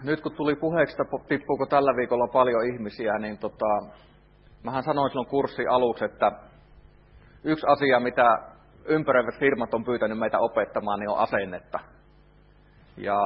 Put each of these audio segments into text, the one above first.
nyt kun tuli puheeksi, että tippuuko tällä viikolla paljon ihmisiä, niin mähän sanoin silloin kurssin aluksi, että yksi asia, mitä ympäröivät firmat on pyytänyt meitä opettamaan, niin on asennetta. Ja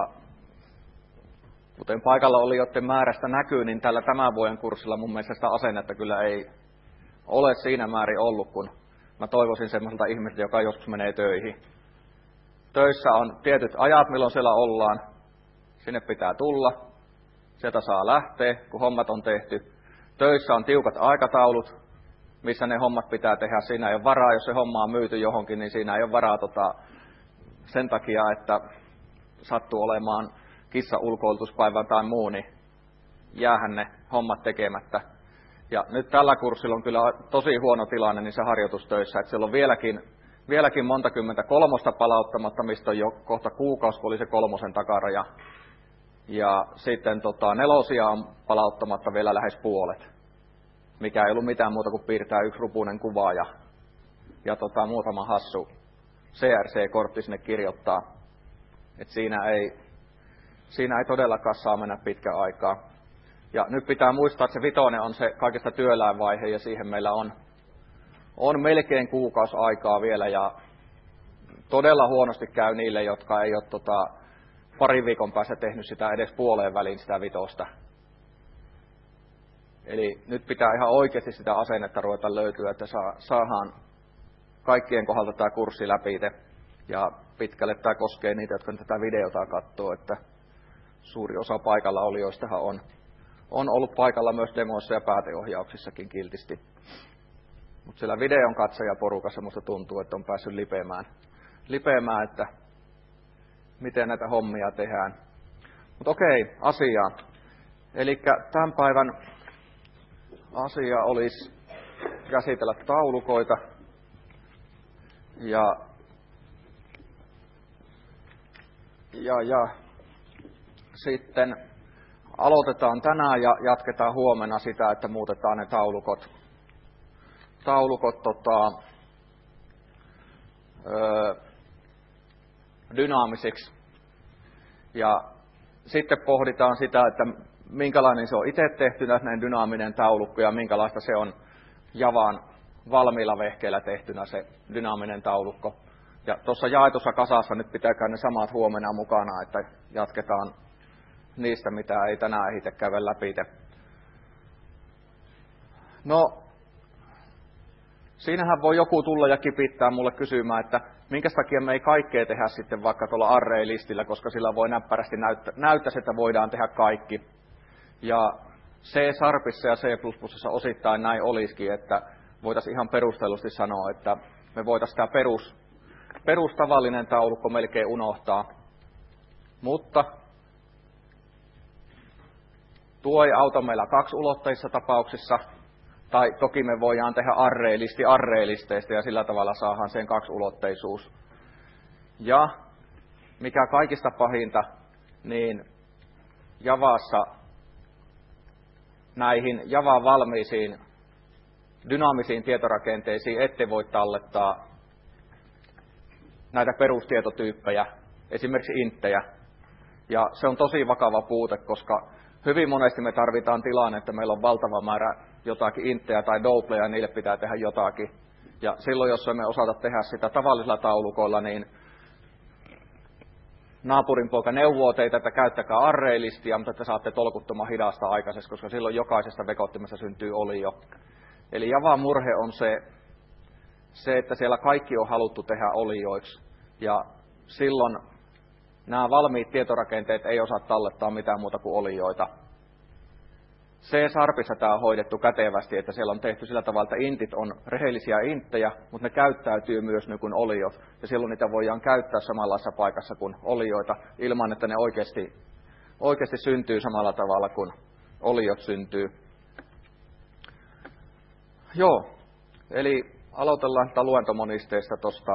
kuten paikalla olijoiden määrästä näkyy, niin tällä tämän vuoden kurssilla mun mielestä sitä asennetta kyllä ei ole siinä määrin ollut, kun mä toivoisin semmoiselta ihmiseltä, joka joskus menee töihin. Töissä on tietyt ajat, milloin siellä ollaan. Sinne pitää tulla. Sieltä saa lähteä, kun hommat on tehty. Töissä on tiukat aikataulut, missä ne hommat pitää tehdä. Siinä ei ole varaa, jos se homma on myyty johonkin, niin siinä ei ole varaa sen takia, että sattuu olemaan kissa-ulkoilutuspäivä tai muu, niin jäähän ne hommat tekemättä. Ja nyt tällä kurssilla on kyllä tosi huono tilanne niissä harjoitustöissä, että siellä on vieläkin monta kymmentä kolmosta palauttamatta, mistä on jo kohta kuukausi, kun oli se 3 takaraja. Ja sitten nelosia on palauttamatta vielä lähes puolet, mikä ei ollut mitään muuta kuin piirtää yksi rupunen kuva ja muutama hassu CRC-kortti sinne kirjoittaa. Et siinä ei todellakaan saa mennä pitkä aikaa. Ja nyt pitää muistaa, että se 5 on se kaikista työläänvaihe ja siihen meillä on melkein kuukausi aikaa vielä ja todella huonosti käy niille, jotka ei ole parin viikon päästä tehnyt sitä edes puoleen väliin sitä 5. Eli nyt pitää ihan oikeasti sitä asennetta ruveta löytyä, että saadaan kaikkien kohdalta tämä kurssi läpi. Ja pitkälle tämä koskee niitä, jotka tätä videota katsoo, että suuri osa paikalla olijoistahan on ollut paikalla myös demoissa ja pääteohjauksissakin kiltisti. Mutta siellä videon katsojaporukassa musta tuntuu, että on päässyt lipeämään, että miten näitä hommia tehdään. Mutta okei, asiaan. Eli tämän päivän asia olisi käsitellä taulukoita. Ja sitten aloitetaan tänään ja jatketaan huomenna sitä, että muutetaan ne taulukot dynaamisiksi. Ja sitten pohditaan sitä, että minkälainen se on itse tehtynä näin dynaaminen taulukko ja minkälaista se on Javan valmiilla vehkeillä tehtynä se dynaaminen taulukko. Ja tuossa jaetussa kasassa nyt pitääkää ne samat huomenna mukana, että jatketaan niistä, mitä ei tänään ehditä käydä läpi. No, siinähän voi joku tulla ja kipittää mulle kysymään, että minkä takia me ei kaikkea tehdä sitten vaikka tuolla array-listillä, koska sillä voi näppärästi näyttäisi, että voidaan tehdä kaikki. Ja C-Sharpissa ja C++ssa osittain näin olisikin, että voitaisiin ihan perustellusti sanoa, että me voitaisiin tämä perustavallinen taulukko melkein unohtaa. Mutta tuo ei auta meillä 2-ulotteisissa tapauksissa, tai toki me voidaan tehdä array-listi array-listeistä ja sillä tavalla saadaan sen 2-ulotteisuus. Ja mikä kaikista pahinta, niin Javassa näihin Javan valmiisiin dynaamisiin tietorakenteisiin ette voi tallettaa näitä perustietotyyppejä, esimerkiksi inttejä. Ja se on tosi vakava puute, koska hyvin monesti me tarvitaan tilanne, että meillä on valtava määrä jotakin inttejä tai doubleja ja niille pitää tehdä jotakin. Ja silloin, jos emme osata tehdä sitä tavallisilla taulukoilla, niin naapurin poika neuvoo teitä, että käyttäkää array-listiä, mutta että saatte tolkuttoman hidasta aikaisesti, koska silloin jokaisesta vekottimesta syntyy olio. Eli Javan murhe on se, että siellä kaikki on haluttu tehdä olioiksi. Ja silloin nämä valmiit tietorakenteet ei osaa tallettaa mitään muuta kuin olioita. C-Sharpissa tämä on hoidettu kätevästi, että siellä on tehty sillä tavalla, että intit on rehellisiä inttejä, mutta ne käyttäytyy myös niin kuin oliot. Ja silloin niitä voidaan käyttää samanlaisessa paikassa kuin olioita, ilman että ne oikeasti syntyy samalla tavalla kuin oliot syntyy. Joo, eli aloitellaan tätä luentomonisteesta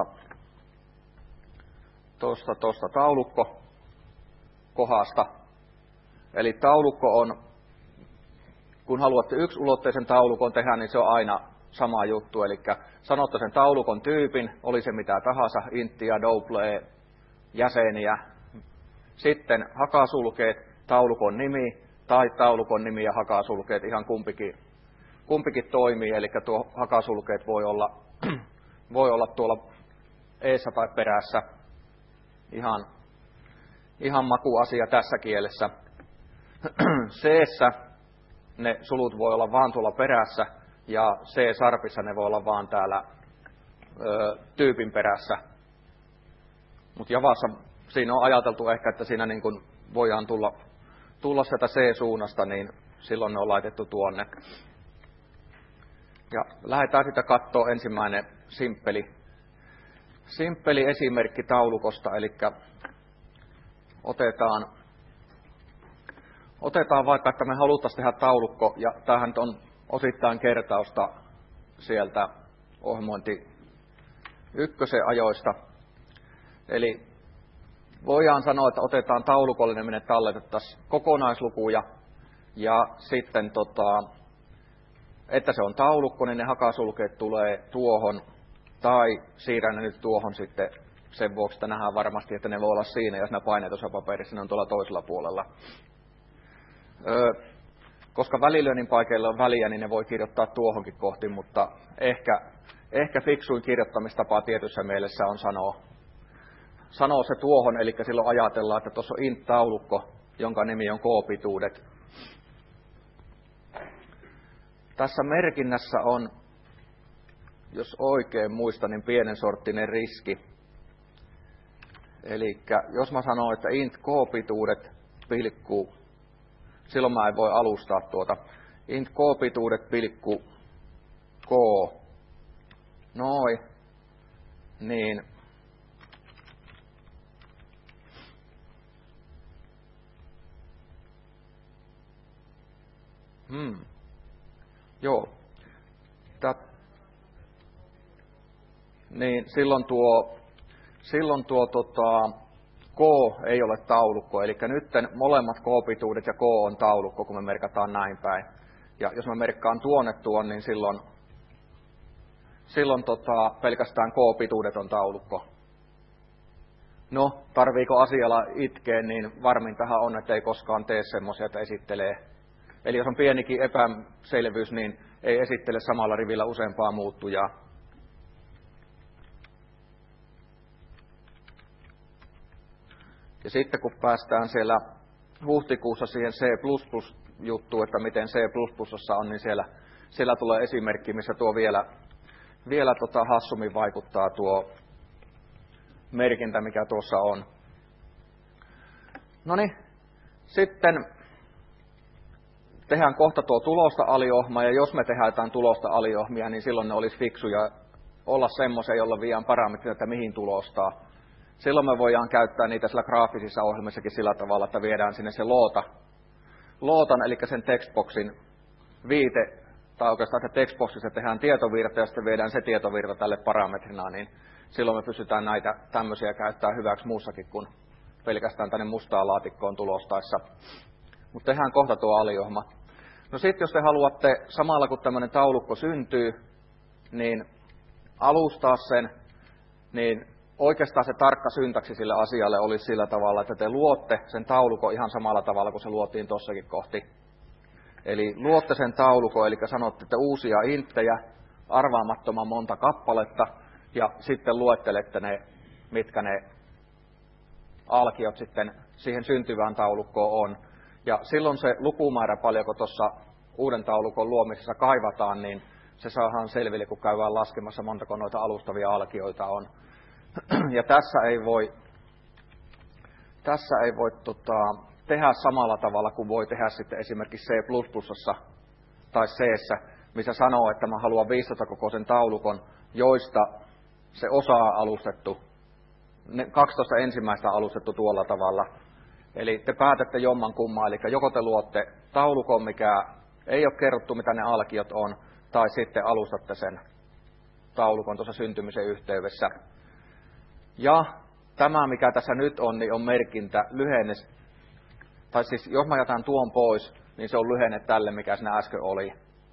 tuosta taulukko-kohdasta. Eli taulukko on, kun haluatte 1-ulotteisen taulukon tehdä, niin se on aina sama juttu. Eli sanotte sen taulukon tyypin, oli se mitä tahansa, inttiä, doublea, jäseniä. Sitten hakasulkeet taulukon nimi tai taulukon nimi ja hakasulkeet, ihan kumpikin toimii, eli tuo hakasulkeet voi olla tuolla eessä tai perässä, ihan makuasia tässä kielessä. C-ssä ne sulut voi olla vaan tuolla perässä ja C-sarpissa ne voi olla vaan täällä tyypin perässä. Mutta Javassa siinä on ajateltu ehkä, että siinä niin kun voidaan tulla sieltä C-suunnasta, niin silloin ne on laitettu tuonne. Ja lähdetään sitten katsoa ensimmäinen simppeli esimerkki taulukosta, eli otetaan vaikka, että me haluttaisiin tehdä taulukko, ja tämähän on osittain kertausta sieltä ohjelmointi 1 ajoista. Eli voidaan sanoa, että otetaan taulukolle, minne talletettaisiin kokonaislukuja, ja sitten, että se on taulukko, niin ne hakasulkeet tulee tuohon, tai siirrän ne nyt tuohon sitten sen vuoksi, että nähdään varmasti, että ne voi olla siinä, jos ne painetussa paperissa, ne on tuolla toisella puolella. Koska välilyönnin paikoilla on väliä, niin ne voi kirjoittaa tuohonkin kohti, mutta ehkä fiksuin kirjoittamistapa tietyssä mielessä on sanoa se tuohon, eli silloin ajatellaan, että tuossa on int-taulukko, jonka nimi on k-pituudet. Tässä merkinnässä on, jos oikein muistan, niin pienen sorttinen riski. Eli jos mä sanon, että int k-pituudet pilkku, silloin mä en voi alustaa tuota. Int k-pituudet pilkku k, noin, niin joo. Niin silloin tuo K ei ole taulukko, eli nyt molemmat K-pituudet ja K on taulukko, kun me merkataan näin päin. Ja jos mä merkkaan tuon, niin silloin pelkästään K-pituudet on taulukko. No, tarviiko asialla itkeä, niin varmintahan on, että ei koskaan tee semmoisia, että esittelee. Eli jos on pienikin epäselvyys, niin ei esittele samalla rivillä useampaa muuttujaa. Ja sitten kun päästään siellä huhtikuussa siihen C++-juttuun, että miten C++ on, niin siellä tulee esimerkki, missä tuo vielä hassummin vaikuttaa tuo merkintä, mikä tuossa on. Noniin, sitten tehdään kohta tuo tulosta aliohma, ja jos me tehdään jotain tulosta aliohmia, niin silloin ne olisi fiksuja olla semmoisia, jolla viian parametrit, että mihin tulostaa. Silloin me voidaan käyttää niitä siellä graafisissa ohjelmissakin sillä tavalla, että viedään sinne se lootan, eli sen textboxin viite, tai oikeastaan se textboxissa tehdään tietovirta, ja sitten viedään se tietovirta tälle parametrina, niin silloin me pystytään näitä tämmöisiä käyttämään hyväksi muussakin kuin pelkästään tänne mustaan laatikkoon tulostaessa. Mutta tehdään kohta tuo aliohma. No sitten jos te haluatte, samalla kun tämmöinen taulukko syntyy, niin alustaa sen, niin oikeastaan se tarkka syntaksi sille asialle olisi sillä tavalla, että te luotte sen taulukon ihan samalla tavalla kuin se luotiin tuossakin kohti. Eli luotte sen taulukon, eli sanotte, että uusia inttejä, arvaamattoman monta kappaletta, ja sitten luettelette ne, mitkä ne alkiot sitten siihen syntyvään taulukkoon on. Ja silloin se lukumäärä, paljonko tuossa uuden taulukon luomisessa kaivataan, niin se saadaan selville, kun käydään laskemassa, montako noita alustavia alkioita on. Ja tässä ei voi tehdä samalla tavalla kuin voi tehdä sitten esimerkiksi C++ tai C:ssä, missä sanoo, että mä haluan 15-kokoisen taulukon, joista se osa on alustettu, 12 ensimmäistä on alustettu tuolla tavalla. Eli te päätätte jomman kumman, eli joko te luotte taulukon, mikä ei ole kerrottu, mitä ne alkiot on, tai sitten alustatte sen taulukon tuossa syntymisen yhteydessä. Ja tämä, mikä tässä nyt on, niin on merkintä lyhenne. Tai siis, jos mä jätän tuon pois, niin se on lyhenne tälle, mikä siinä äsken oli.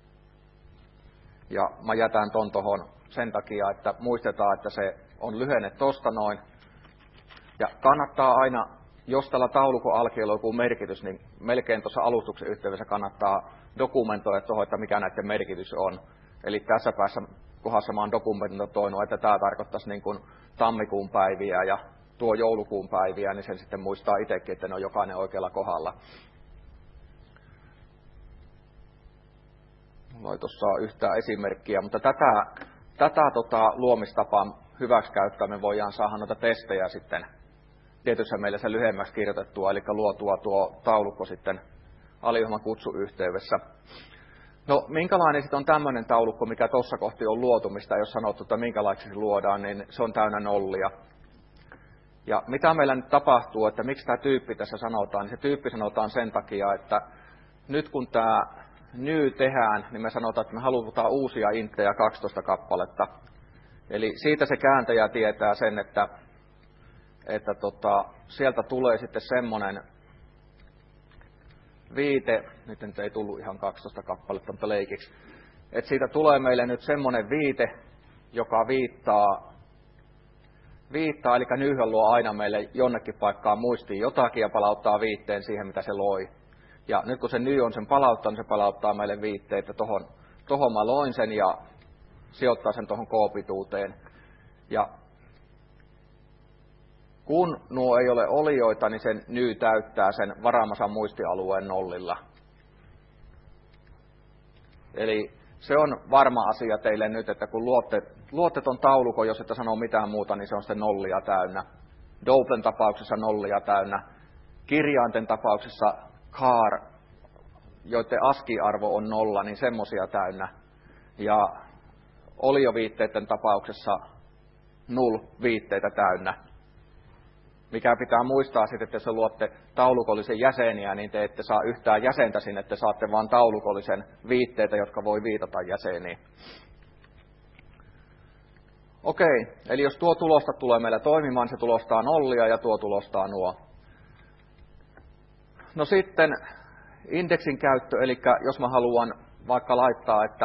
Ja mä jätän ton tohon sen takia, että muistetaan, että se on lyhenne tosta noin. Ja kannattaa aina jos tällä taulukon alkeella on joku merkitys, niin melkein tuossa alustuksen yhteydessä kannattaa dokumentoida tuohon, että mikä näiden merkitys on. Eli tässä päässä kohdassa mä oon dokumentoinut, että tämä tarkoittaisi niin kuin tammikuun päiviä ja tuo joulukuun päiviä, niin sen sitten muistaa itsekin, että ne on jokainen oikealla kohdalla. Mulla ei tuossa ole yhtään esimerkkiä, mutta tätä luomistapaa hyväksikäyttöä me voidaan saada noita testejä sitten tietyssä mielessä lyhyemmäksi kirjoitettua, eli luotua tuo taulukko sitten aliohjelman kutsuyhteydessä. No, minkälainen sitten on tämmöinen taulukko, mikä tuossa kohti on luotumista, jos sanottu, että minkälaiseksi se luodaan, niin se on täynnä nollia. Ja mitä meillä nyt tapahtuu, että miksi tämä tyyppi tässä sanotaan, niin se tyyppi sanotaan sen takia, että nyt kun tämä new tehdään, niin me sanotaan, että me halutaan uusia inttejä 12 kappaletta. Eli siitä se kääntäjä tietää sen, että sieltä tulee sitten semmoinen viite, nyt ei tullut ihan 12 kappaletta, mutta leikiksi, että siitä tulee meille nyt semmoinen viite, joka viittaa, eli nyyhön luo aina meille jonnekin paikkaan muistiin jotakin ja palauttaa viitteen siihen, mitä se loi. Ja nyt kun se ny on sen palauttanut, se palauttaa meille viitteitä, tohon mä loin sen ja sijoittaa sen tuohon k-pituuteen. Ja kun nuo ei ole olioita, niin sen ny täyttää sen varaamansa muistialueen nollilla. Eli se on varma asia teille nyt, että kun luotte ton taulukon, jos ette sano mitään muuta, niin se on sitten nollia täynnä. Doublen tapauksessa nollia täynnä. Kirjainten tapauksessa char, joiden ASCII-arvo on 0, niin semmosia täynnä. Ja olioviitteiden tapauksessa null viitteitä täynnä. Mikä pitää muistaa sitten, että jos luotte taulukollisen jäseniä, niin te ette saa yhtään jäsentä sinne, että saatte vain taulukollisen viitteitä, jotka voi viitata jäseniin. Okei, eli jos tuo tulosta tulee meillä toimimaan, se tulostaa nollia ja tuo tulostaa nuo. No sitten indeksin käyttö, eli jos mä haluan vaikka laittaa, että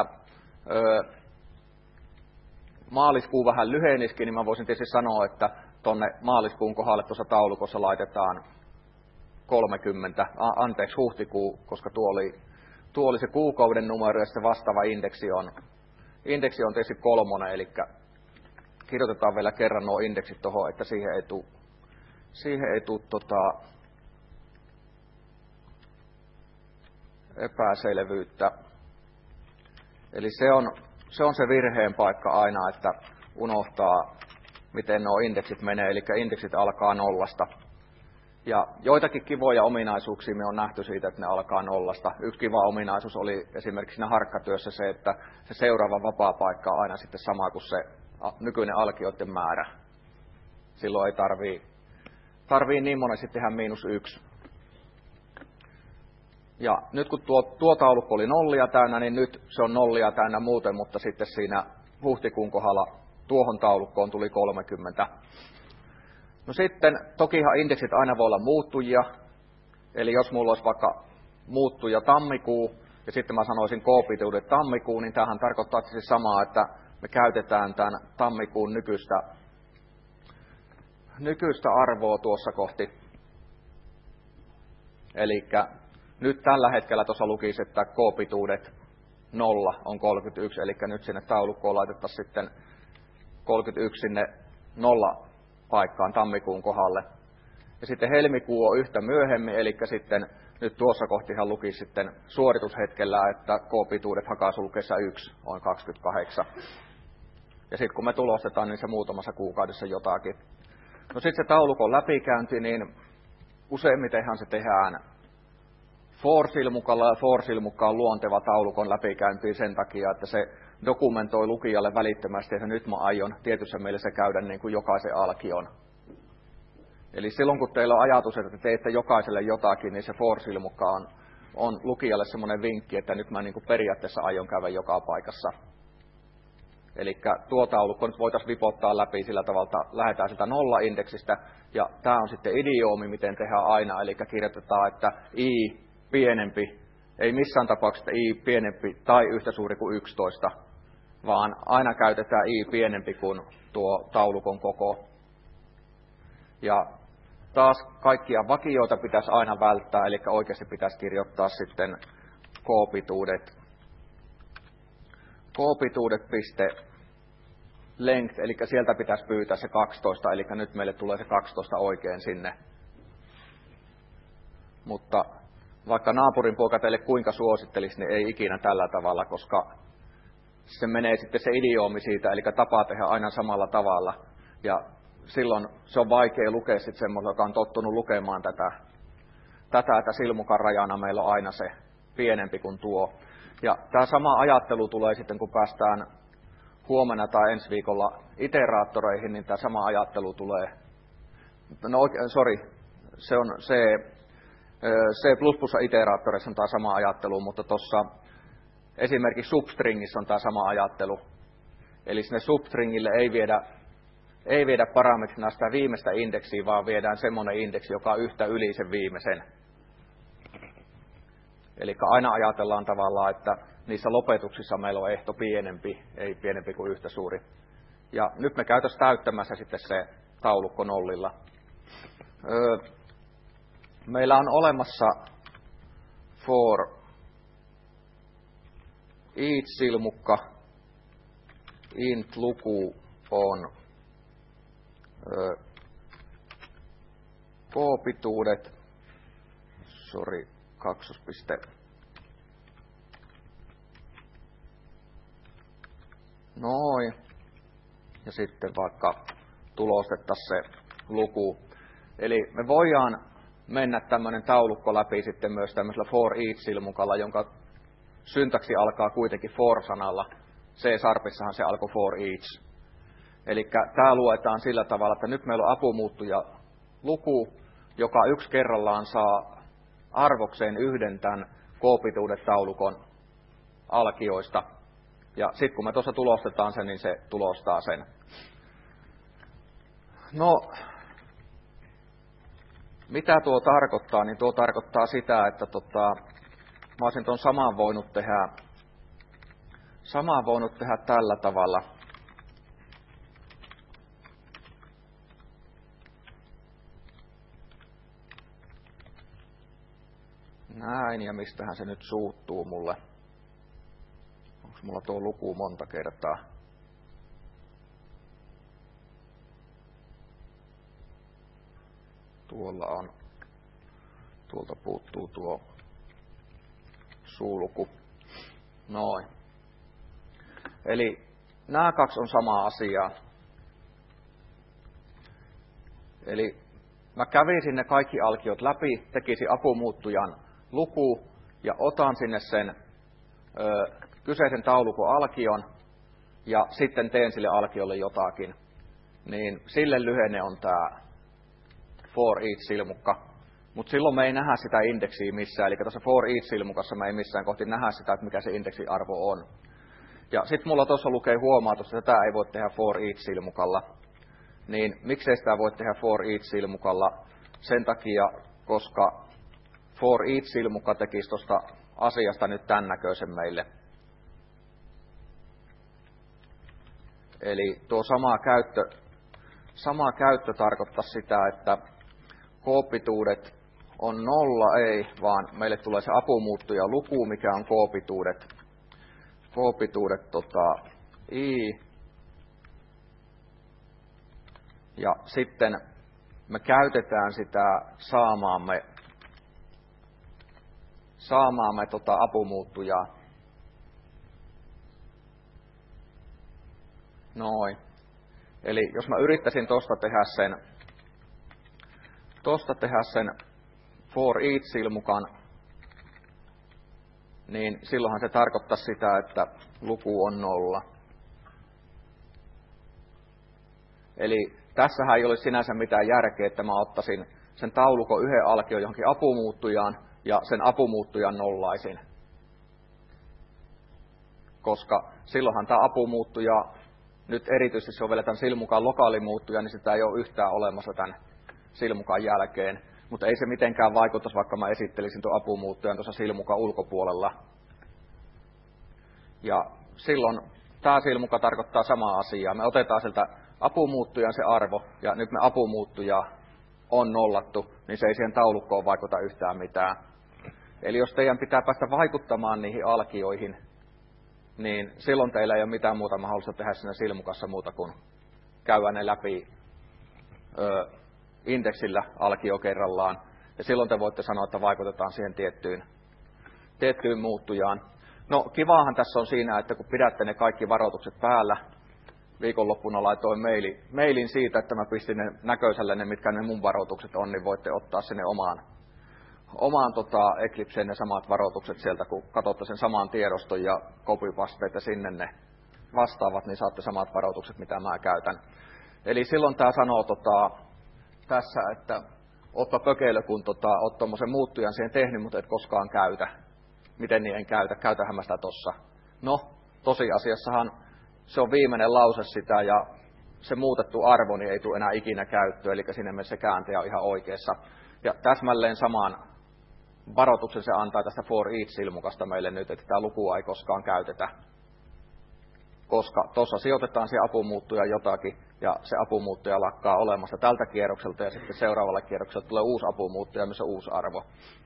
maaliskuu vähän lyhenisikin, niin mä voisin tietysti sanoa, että tuonne maaliskuun kohdalle tuossa taulukossa laitetaan 30, huhtikuu, koska tuo oli se kuukauden numero ja sitten vastaava indeksi on tietysti 3, eli kirjoitetaan vielä kerran nuo indeksit tuohon, että siihen ei tule epäselvyyttä. Eli se on se virheen paikka aina, että unohtaa, miten nuo indeksit menee, eli indeksit alkaa 0. Ja joitakin kivoja ominaisuuksia me on nähty siitä, että ne alkaa 0. Yksi kiva ominaisuus oli esimerkiksi siinä harkkatyössä se, että se seuraava vapaa paikka on aina sitten sama kuin se nykyinen alkioiden määrä. Silloin ei tarvii niin monesti tehdä -1. Ja nyt kun tuo taulukko oli nollia täynnä, niin nyt se on nollia täynnä muuten, mutta sitten siinä huhtikuun kohdalla tuohon taulukkoon tuli 30. No sitten, tokihan indeksit aina voi olla muuttujia, eli jos mulla olisi vaikka muuttuja tammikuu, ja sitten mä sanoisin k-pituuden tammikuu, niin tämähän tarkoittaa siis samaa, että me käytetään tämän tammikuun nykyistä arvoa tuossa kohti. Eli nyt tällä hetkellä tuossa lukisi, että k-pituudet 0 on 31, eli nyt sinne taulukkoon laitettaisiin sitten 31 sinne 0 paikkaan tammikuun kohdalle. Ja sitten helmikuu on yhtä myöhemmin, eli sitten nyt tuossa kohtihan lukisi sitten suoritushetkellä, että k-pituudet hakasulkeessa 1 on 28. Ja sitten kun me tulostetaan, niin se muutamassa kuukaudessa jotakin. No sitten se taulukon läpikäynti, niin useimmitenhan se tehdään for-silmukalla, ja for-silmukka on luonteva taulukon läpikäyntiin sen takia, että se dokumentoi lukijalle välittömästi, että nyt mä aion tietyssä mielessä käydä niin kuin jokaisen alkion. Eli silloin kun teillä on ajatus, että teette jokaiselle jotakin, niin se for-silmukka on lukijalle semmoinen vinkki, että nyt mä niin kuin periaatteessa aion käydä joka paikassa. Eli tuo taulukko nyt voitaisiin vipottaa läpi sillä tavalla, lähdetään sitä 0-indeksistä, ja tämä on sitten idioomi, miten tehdään aina, eli kirjoitetaan, että i pienempi, ei missään tapauksessa i pienempi tai yhtä suuri kuin 11, vaan aina käytetään i pienempi kuin tuo taulukon koko. Ja taas kaikkia vakioita pitäisi aina välttää, eli oikeasti pitäisi kirjoittaa sitten k-pituudet eli sieltä pitäisi pyytää se 12, eli nyt meille tulee se 12 oikein sinne. Mutta vaikka naapurin poika teille kuinka suosittelisi, niin ei ikinä tällä tavalla, koska se menee sitten se idioomi siitä, eli tapa tehdä aina samalla tavalla. Ja silloin se on vaikea lukea sitten semmoista, joka on tottunut lukemaan tätä, että silmukan rajana meillä on aina se pienempi kuin tuo. Ja tämä sama ajattelu tulee sitten, kun päästään huomenna tai ensi viikolla iteraattoreihin, niin tämä sama ajattelu tulee. Se on C++-iteraattoreissa on tämä sama ajattelu, mutta tuossa esimerkiksi substringissä on tämä sama ajattelu. Eli sinne substringille ei viedä parametrina sitä viimeistä indeksiä, vaan viedään semmoinen indeksi, joka on yhtä yli sen viimeisen. Eli aina ajatellaan tavallaan, että niissä lopetuksissa meillä on ehto pienempi, ei pienempi kuin yhtä suuri. Ja nyt me käytäisiin täyttämässä sitten se taulukko nollilla. Meillä on olemassa for each silmukka int luku on k-pituudet, noin, ja sitten vaikka tulostettaisiin se luku. Eli me voidaan mennä tämmöinen taulukko läpi sitten myös tämmöisellä for each-silmukalla, jonka syntaksi alkaa kuitenkin for-sanalla. C-sharpissahan se alkoi for each. Eli tämä luetaan sillä tavalla, että nyt meillä on apumuuttuja luku, joka yksi kerrallaan saa arvokseen yhden tämän k-pituudet taulukon alkioista. Ja sitten kun me tuossa tulostetaan sen, niin se tulostaa sen. No, mitä tuo tarkoittaa? Niin tuo tarkoittaa sitä, että mä olisin tuon saman voinut tehdä tällä tavalla. Näin, ja mistähän se nyt suuttuu mulle? Onko mulla tuo luku monta kertaa? Tuolta puuttuu tuo suuluku. Noin. Eli nämä kaksi on sama asia. Eli mä kävisin ne kaikki alkiot läpi, tekisin apumuuttujan luku ja otan sinne sen kyseisen taulukon alkion ja sitten teen sille alkiolle jotakin. Niin sille lyhenne on tämä for each-silmukka. Mutta silloin me ei nähdä sitä indeksiä missään, eli tuossa for each-silmukassa me ei missään kohti nähdä sitä, että mikä se indeksiarvo on. Ja sitten mulla tuossa lukee huomautus, että tätä ei voi tehdä for each-silmukalla. Niin miksei sitä voi tehdä for each-silmukalla? Sen takia, koska for each-silmukka tekisi tuosta asiasta nyt tämän näköisen meille. Eli tuo sama käyttö tarkoittaa sitä, että k-pituudet on 0, ei, vaan meille tulee se apumuuttuja luku, mikä on k-pituudet i. Ja sitten me käytetään sitä saamaamme apumuuttujaa. Noin. Eli jos mä yrittäisin tosta tehdä sen for each-silmukan, niin silloinhan se tarkoittaa sitä, että luku on 0. Eli tässähän ei ole sinänsä mitään järkeä, että mä ottaisin sen taulukon yhden alkion johonkin apumuuttujaan ja sen apumuuttujan nollaisin. Koska silloinhan tämä apumuuttuja, nyt erityisesti sovelletaan silmukan lokaalimuuttuja, niin sitä ei ole yhtään olemassa tämän silmukan jälkeen. Mutta ei se mitenkään vaikuttaisi, vaikka mä esittelisin tuon apumuuttujan tuossa silmukan ulkopuolella. Ja silloin tämä silmuka tarkoittaa samaa asiaa. Me otetaan sieltä apumuuttujan se arvo, ja nyt me apumuuttujaa on nollattu, niin se ei siihen taulukkoon vaikuta yhtään mitään. Eli jos teidän pitää päästä vaikuttamaan niihin alkioihin, niin silloin teillä ei ole mitään muuta mahdollista tehdä siinä silmukassa muuta kuin käydä ne läpi indeksillä alkio kerrallaan. Ja silloin te voitte sanoa, että vaikutetaan siihen tiettyyn muuttujaan. No kivaahan tässä on siinä, että kun pidätte ne kaikki varoitukset päällä, viikonloppuna laitoin mailin siitä, että mä pistin ne näköiselle ne, mitkä ne mun varoitukset on, niin voitte ottaa sinne omaan Eclipseen ne samat varoitukset sieltä, kun katsotte sen saman tiedoston ja copypasteita sinne ne vastaavat, niin saatte samat varoitukset, mitä mä käytän. Eli silloin tää sanoo tässä, että ootpa pökeilö, kun oot tommosen muuttujan siihen tehnyt, mutta et koskaan käytä. Miten niin en käytä? Käytähän mä sitä tossa. No, tosiasiassahan se on viimeinen lause sitä ja se muutettu arvo niin ei tule enää ikinä käyttöön, eli siinä mielessä se kääntäjä on ihan oikeassa. Ja täsmälleen saman varoituksen se antaa tästä for each-silmukasta meille nyt, että tämä lukua ei koskaan käytetä. Koska tuossa sijoitetaan se apumuuttuja jotakin ja se apumuuttuja lakkaa olemassa tältä kierrokselta ja sitten seuraavalla kierroksella tulee uusi apumuuttuja, missä on uusi arvo.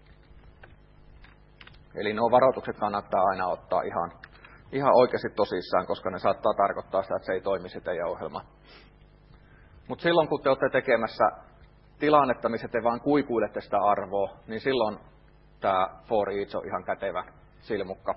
Eli nuo varoitukset kannattaa aina ottaa ihan oikeasti tosissaan, koska ne saattaa tarkoittaa sitä, että se ei toimi se teidän ohjelma. Mutta silloin kun te olette tekemässä tilannetta, missä te vaan kuikuilette sitä arvoa, niin silloin tämä for each on ihan kätevä silmukka.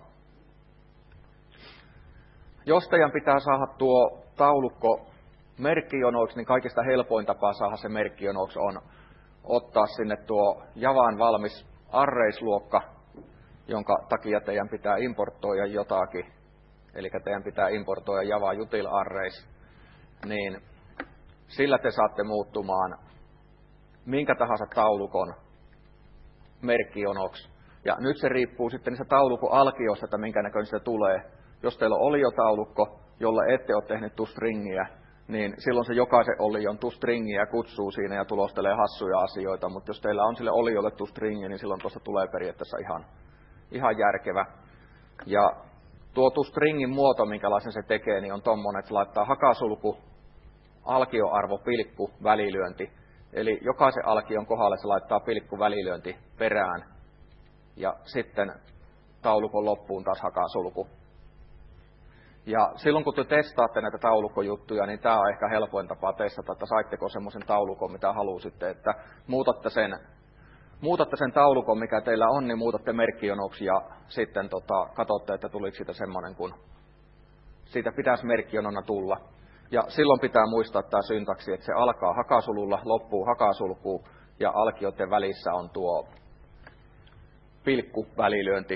Jos teidän pitää saada tuo taulukko merkkijonoiksi, niin kaikista helpoin tapa saada se merkkijonoiksi on ottaa sinne tuo Javaan valmis arrays-luokka, jonka takia teidän pitää importoida jotakin, eli teidän pitää importoida Java util arrays, niin sillä te saatte muuttumaan minkä tahansa taulukon merkkijonoksi. Ja nyt se riippuu sitten niistä taulukon alkioista, että minkä näköinen se tulee. Jos teillä on oliotaulukko, jolle ette ole tehnyt toStringiä, niin silloin se jokaisen olion toStringiä kutsuu siinä ja tulostelee hassuja asioita. Mutta jos teillä on sille oliolle toStringi, niin silloin tuosta tulee periaatteessa ihan järkevä. Ja tuo toStringin muoto, minkälaisen se tekee, niin on tommonen, että se laittaa hakasulku, alkioarvo, pilkku, välilyönti. Eli jokaisen alkion kohdalle se laittaa pilkku, välilyönti perään. Ja sitten taulukon loppuun taas hakasulku. Ja silloin kun te testaatte näitä taulukkojuttuja, niin tämä on ehkä helpoin tapa testata, että saitteko semmoisen taulukon, mitä halusitte, että muutatte sen taulukon, mikä teillä on, niin muutatte merkkijonoksi ja sitten katsotte, että tuliko siitä semmoinen, kun siitä pitäisi merkkijonona tulla. Ja silloin pitää muistaa tämä syntaksi, että se alkaa hakasululla, loppuu hakasulkuun ja alkioiden välissä on tuo pilkku välilyönti.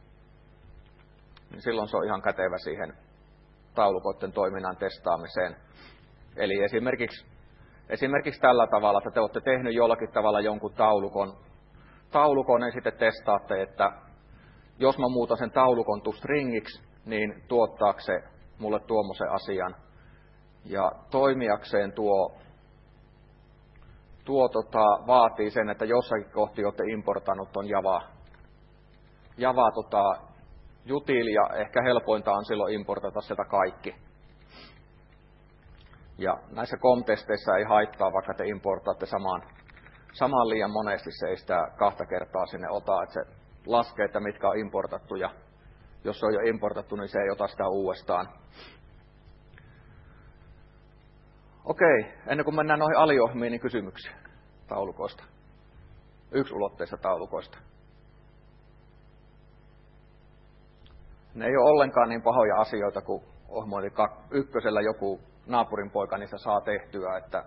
Niin silloin se on ihan kätevä siihen taulukoiden toiminnan testaamiseen. Eli esimerkiksi tällä tavalla, että te olette tehnyt jollakin tavalla jonkun taulukon niin sitten testaatte, että jos mä muutan sen taulukon toStringiksi, niin tuottaako se mulle tuommoisen asian. Ja toimijakseen tuo vaatii sen, että jossakin kohti olette importannut ton Java util, ja ehkä helpointa on silloin importata sieltä kaikki. Ja näissä COM-testeissä ei haittaa, vaikka te importaatte saman liian monesti, se ei sitä 2 kertaa sinne ota, että se laskee, että mitkä on importattu, ja jos se on jo importattu, niin se ei ota sitä uudestaan. Okei, ennen kuin mennään noihin aliohjelmiin, niin kysymyksiä taulukoista. Yksulotteista taulukoista. Ne ei ole ollenkaan niin pahoja asioita, kuin ohjelmointi 1 joku naapurin poika niistä saa tehtyä, että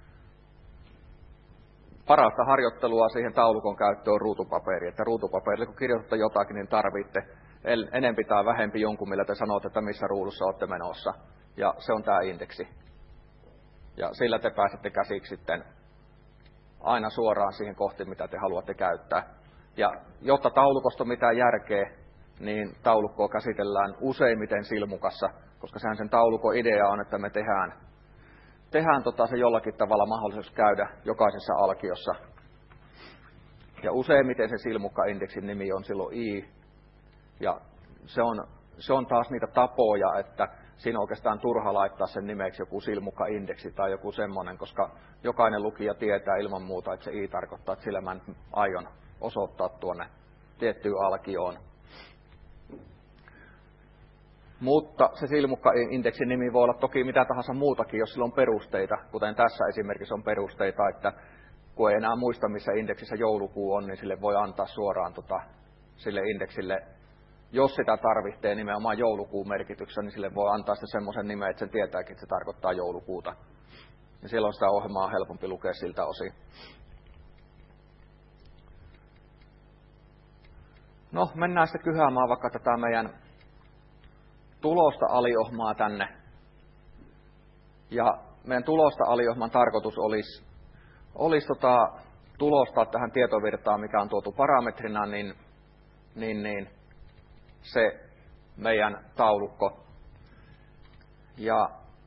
parasta harjoittelua siihen taulukon käyttöön on ruutupaperi, että ruutupaperille kun kirjoitatte jotakin, niin tarvitte enempi tai vähempi jonkun, millä te sanotte, että missä ruudussa olette menossa, ja se on tämä indeksi. Ja sillä te pääsette käsiksi sitten aina suoraan siihen kohti, mitä te haluatte käyttää. Ja jotta taulukosta on mitään järkeä, niin taulukkoa käsitellään useimmiten silmukassa, koska sehän sen taulukon idea on, että me tehdään se jollakin tavalla mahdollisuus käydä jokaisessa alkiossa. Ja useimmiten se silmukka-indeksin nimi on silloin i. Ja se on taas niitä tapoja, että siinä on oikeastaan turha laittaa sen nimeksi joku silmukkaindeksi tai joku semmoinen, koska jokainen lukija tietää ilman muuta, että se I tarkoittaa, että sillä mä nyt aion osoittaa tuonne tiettyyn alkioon. Mutta se silmukkaindeksin nimi voi olla toki mitä tahansa muutakin, jos sillä on perusteita, kuten tässä esimerkiksi on perusteita, että kun ei enää muista, missä indeksissä joulukuu on, niin sille voi antaa suoraan sille indeksille, jos sitä tarvitsee nimenomaan joulukuun merkityksessä, niin sille voi antaa se semmoisen nimen, että sen tietääkin, että se tarkoittaa joulukuuta. Ja silloin sitä ohjelmaa on helpompi lukea siltä osin. No, mennään sitten kyhäämään vaikka tätä meidän tulosta aliohmaa tänne. Ja meidän tulosta aliohman tarkoitus olisi tulostaa tähän tietovirtaan, mikä on tuotu parametrina, niin se meidän taulukko. Ja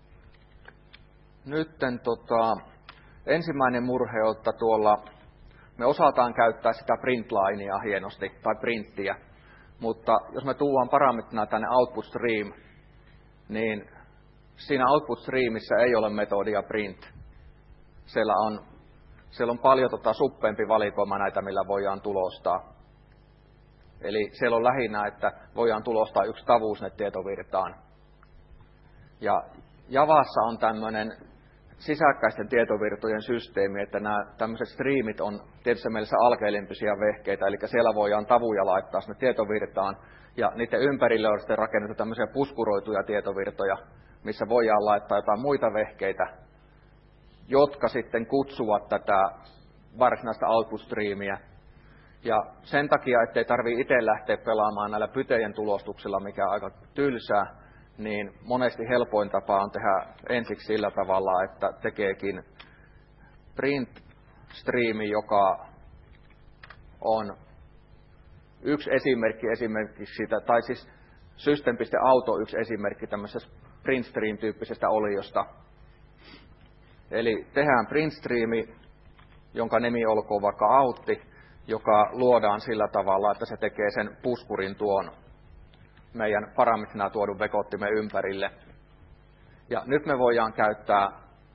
nytten ensimmäinen murhe on, että tuolla me osataan käyttää sitä printlinea hienosti, tai printtiä, mutta jos me tuodaan parametrina tänne output stream, niin siinä output streamissa ei ole metodia print. Siellä on paljon suppeempi valikoima näitä, millä voidaan tulostaa. Eli siellä on lähinnä, että voidaan tulostaa yksi tavuus ne tietovirtaan. Ja Javassa on tämmöinen sisäkkäisten tietovirtojen systeemi, että nämä tämmöiset streamit on tietysti mielessä alkeelempisia vehkeitä, eli siellä voidaan tavuja laittaa sinne tietovirtaan, ja niiden ympärille on sitten rakennettu tämmöisiä puskuroituja tietovirtoja, missä voidaan laittaa jotain muita vehkeitä, jotka sitten kutsuvat tätä varsinaista output-streamiä. Ja sen takia, ettei tarvitse itse lähteä pelaamaan näillä pytejen tulostuksilla, mikä on aika tylsää, niin monesti helpoin tapa on tehdä ensiksi sillä tavalla, että tekeekin print-streami, joka on yksi esimerkki esimerkiksi siitä, tai siis system.auto yksi esimerkki tämmöisestä print-stream-tyyppisestä oliosta. Eli tehdään print-streami, jonka nimi olkoon vaikka autti, joka luodaan sillä tavalla, että se tekee sen puskurin tuon meidän parametrina tuodun vekottimen ympärille. Ja nyt me voidaan käyttää,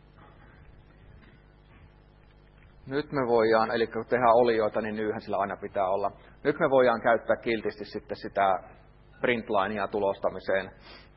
eli kun tehdään olioita, niin nyyhän sillä aina pitää olla. Nyt me voidaan käyttää kiltisti sitten sitä printlinea tulostamiseen.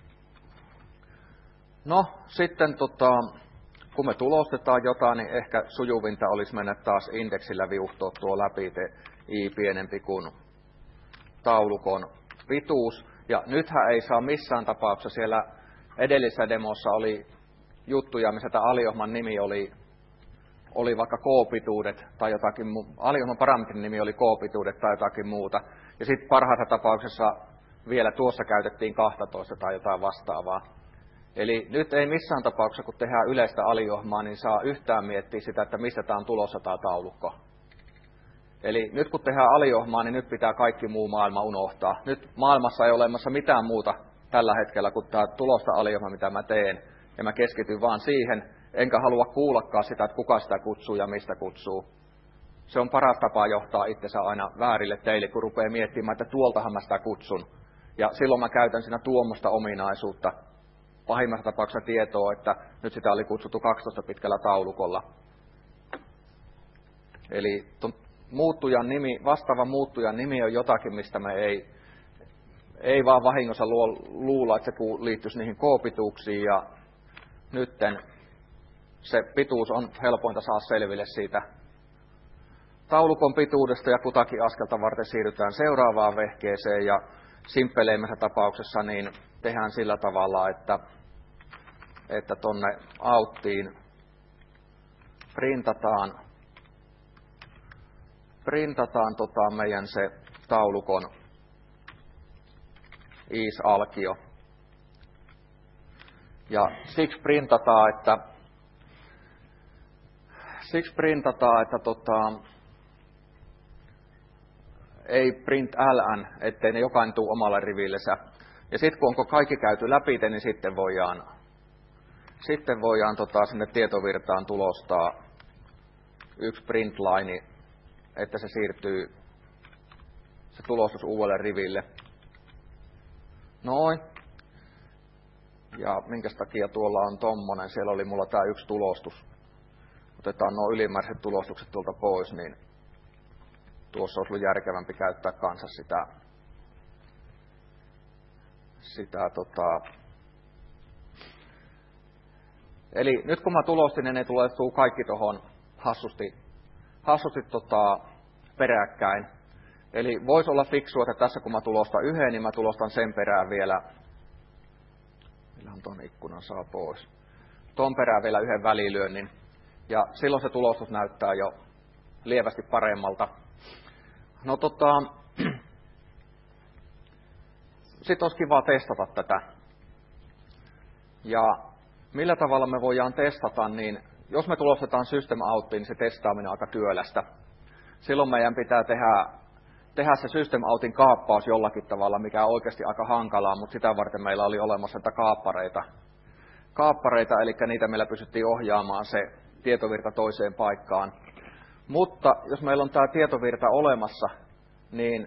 No, sitten kun me tulostetaan jotain, niin ehkä sujuvinta olisi mennä taas indeksillä viuhtoa tuo läpi I pienempi kuin taulukon pituus. Ja nythän ei saa missään tapauksessa, siellä edellisessä demossa oli juttuja, missä tämä aliohman nimi oli vaikka K-pituudet tai jotakin aliohman parametrin nimi oli K-pituudet tai jotakin muuta. Ja sitten parhaassa tapauksessa vielä tuossa käytettiin 12 tai jotain vastaavaa. Eli nyt ei missään tapauksessa, kun tehdään yleistä aliohmaa, niin saa yhtään miettiä sitä, että mistä tämä on tulossa tämä taulukko. Eli nyt kun tehdään aliohmaa, niin nyt pitää kaikki muu maailma unohtaa. Nyt maailmassa ei ole olemassa mitään muuta tällä hetkellä kuin tämä tulosta aliohma, mitä mä teen. Ja mä keskityn vaan siihen, enkä halua kuullakaan sitä, että kuka sitä kutsuu ja mistä kutsuu. Se on paras tapa johtaa itsensä aina väärille teille, kun rupeaa miettimään, että tuoltahan mä sitä kutsun. Ja silloin mä käytän siinä tuommoista ominaisuutta. Pahimmassa tapauksessa tietoa, että nyt sitä oli kutsuttu 12 pitkällä taulukolla. Eli vastaava muuttujan nimi on jotakin, mistä me ei vaan vahingossa luulla, että se liittyisi niihin K-pituuksiin. Ja nytten se pituus on helpointa saada selville siitä taulukon pituudesta ja kutakin askelta varten siirrytään seuraavaan vehkeeseen. Ja simppeleimmassa tapauksessa niin tehdään sillä tavalla, että tonne outtiin printataan meidän se taulukon is-alkio. Ja siksi printataan, että ei print ln, ettei ne jokainen tule omalle rivillensä. Ja sitten kun onko kaikki käyty läpi, niin sitten voidaan sinne tietovirtaan tulostaa yksi printline, että se siirtyy se tulostus uudelle riville. Noin. Ja minkäs takia tuolla on tommonen, siellä oli mulla tää yksi tulostus. Otetaan nuo ylimääräiset tulostukset tuolta pois, niin tuossa olisi ollut järkevämpi käyttää kanssa Eli nyt kun mä tulostin, niin ne tulee kaikki tuohon hassusti peräkkäin. Eli voisi olla fiksua, että tässä kun mä tulostan yhden, niin mä tulostan sen perään vielä, millähän tuon ikkunan saa pois, tuon perään vielä yhden välilyönnin. Ja silloin se tulostus näyttää jo lievästi paremmalta. No sitten olisi kiva testata tätä. Ja millä tavalla me voidaan testata, niin jos me tulostetaan System Outiin, niin se testaaminen on aika työlästä. Silloin meidän pitää tehdä se System Outin kaappaus jollakin tavalla, mikä on oikeasti aika hankalaa, mutta sitä varten meillä oli olemassa kaappareita, eli niitä meillä pystyttiin ohjaamaan se tietovirta toiseen paikkaan. Mutta jos meillä on tämä tietovirta olemassa, niin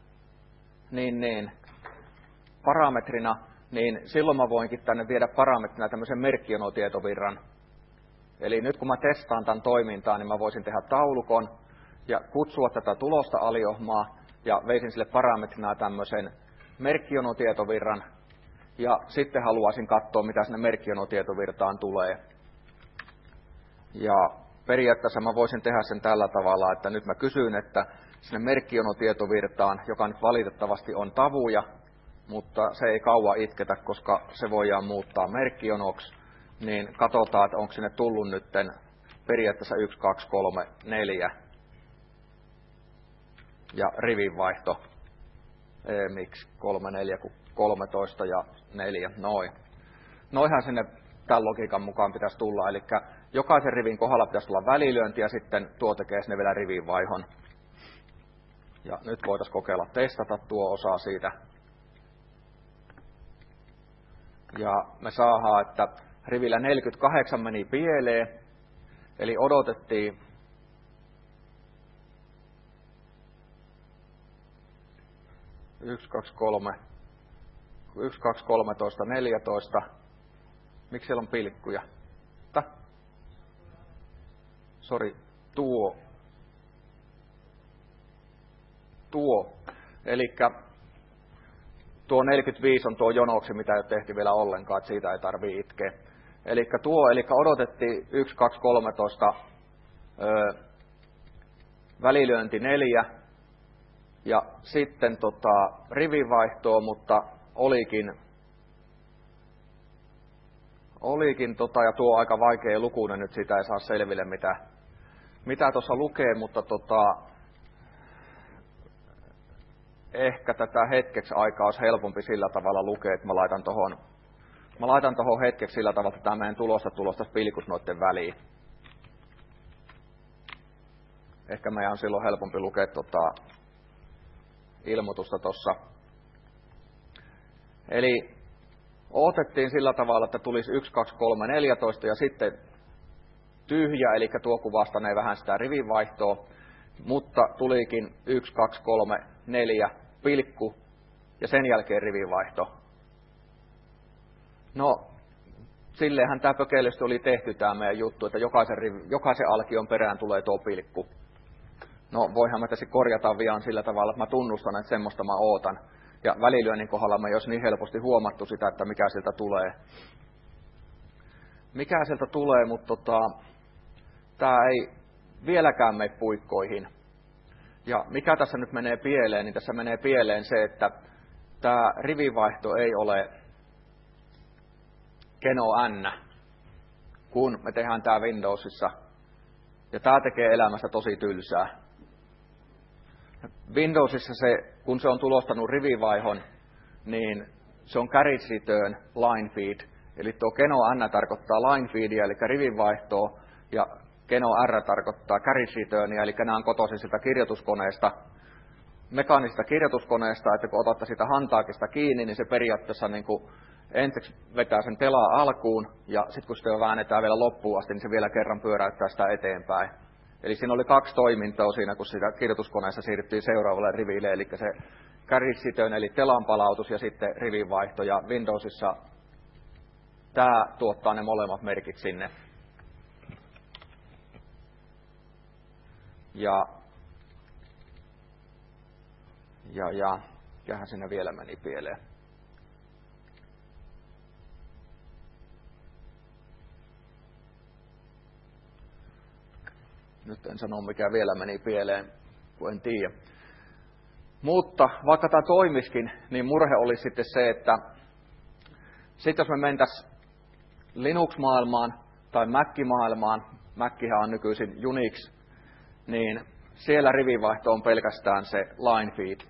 parametrina, niin silloin mä voinkin tänne viedä parametrina tämmöisen merkkionotietovirran. Eli nyt kun mä testaan tämän toimintaa, niin mä voisin tehdä taulukon ja kutsua tätä tulosta aliohmaa ja veisin sille parametrina tämmöisen merkkionotietovirran. Ja sitten haluaisin katsoa, mitä sinne merkkionotietovirtaan tulee. Ja periaatteessa mä voisin tehdä sen tällä tavalla, että nyt mä kysyn, että sinne merkkionotietovirtaan, joka nyt valitettavasti on tavuja, mutta se ei kauan itketä, koska se voidaan muuttaa merkkionoksi, niin katsotaan, että onko sinne tullut nytten periaatteessa 1, 2, 3, 4 ja rivinvaihto. Miksi 3, 4, 13 ja 4, noin. Noihän sinne tämän logiikan mukaan pitäisi tulla, eli jokaisen rivin kohdalla pitäisi tulla välilyönti ja sitten tuo tekee sinne vielä rivinvaihon. Ja nyt voitaisiin kokeilla testata tuo osa siitä. Ja me saadaan, että rivillä 48 meni pieleen, eli odotettiin 1, 2, 13, 14. Miksi siellä on pilkkuja? Sori, tuo. Elikkä tuo 45 on tuo jonoksi, mitä ei ole tehty vielä ollenkaan, että siitä ei tarvitse itkeä. Eli odotettiin 1, 2, 13, välilyönti 4 ja sitten rivivaihtoa, mutta olikin ja tuo aika vaikea lukuinen nyt, sitä ei saa selville mitä tuossa lukee, mutta ehkä tätä hetkeksi aikaa olisi helpompi sillä tavalla lukea, että mä laitan tohon hetkeksi sillä tavalla, että tämä meidän tulostaisi pilkut noiden väliin. Ehkä meidän on silloin helpompi lukea ilmoitusta tuossa. Eli odotettiin sillä tavalla, että tulisi 1, 2, 3, 14 ja sitten tyhjä, eli tuo kuvastanee vähän sitä rivinvaihtoa, mutta tulikin 1, 2, 3, 4, pilkku ja sen jälkeen rivinvaihto. No, silleenhän tämä pökeillisesti oli tehty tämä meidän juttu, että jokaisen alkion perään tulee tuo pilkku. No, voihan mä tässä korjata vielä sillä tavalla, että mä tunnustan, että semmoista mä ootan. Ja välilyönnin kohdalla me ei olisi niin helposti huomattu sitä, että mikä sieltä tulee. Mutta tämä ei vieläkään mene puikkoihin. Ja mikä tässä nyt menee pieleen, niin tässä menee pieleen se, että tämä rivivaihto ei ole Keno N, kun me tehdään tämä Windowsissa. Ja tämä tekee elämästä tosi tylsää. Windowsissa kun se on tulostanut rivivaihon, niin se on carriage return line feed. Eli tuo Keno N tarkoittaa line feedia, eli rivinvaihtoa, ja Keno R tarkoittaa carriage returnia, eli nämä on kotoisin siltä kirjoituskoneesta, mekaanisesta kirjoituskoneesta, että kun otatte sitä hantaakista kiinni, niin se periaatteessa niin kuin ensiksi vetää sen telaa alkuun, ja sitten kun sitä väännetään vielä loppuun asti, niin se vielä kerran pyöräyttää sitä eteenpäin. Eli siinä oli 2 toimintoa siinä, kun sitä kirjoituskoneessa siirryttiin seuraavalle riville, eli se carriage return, eli telan palautus, ja sitten rivinvaihto, ja Windowsissa tämä tuottaa ne molemmat merkit sinne. Ja mikähän siinä vielä meni pieleen. Nyt en sano, mikä vielä meni pieleen, kun en tiedä. Mutta vaikka tämä toimiskin, niin murhe olisi sitten se, että sitten jos me mentäisiin Linux-maailmaan tai Mac-maailmaan, Macihan on nykyisin Unix, niin siellä rivivaihto on pelkästään se line feed.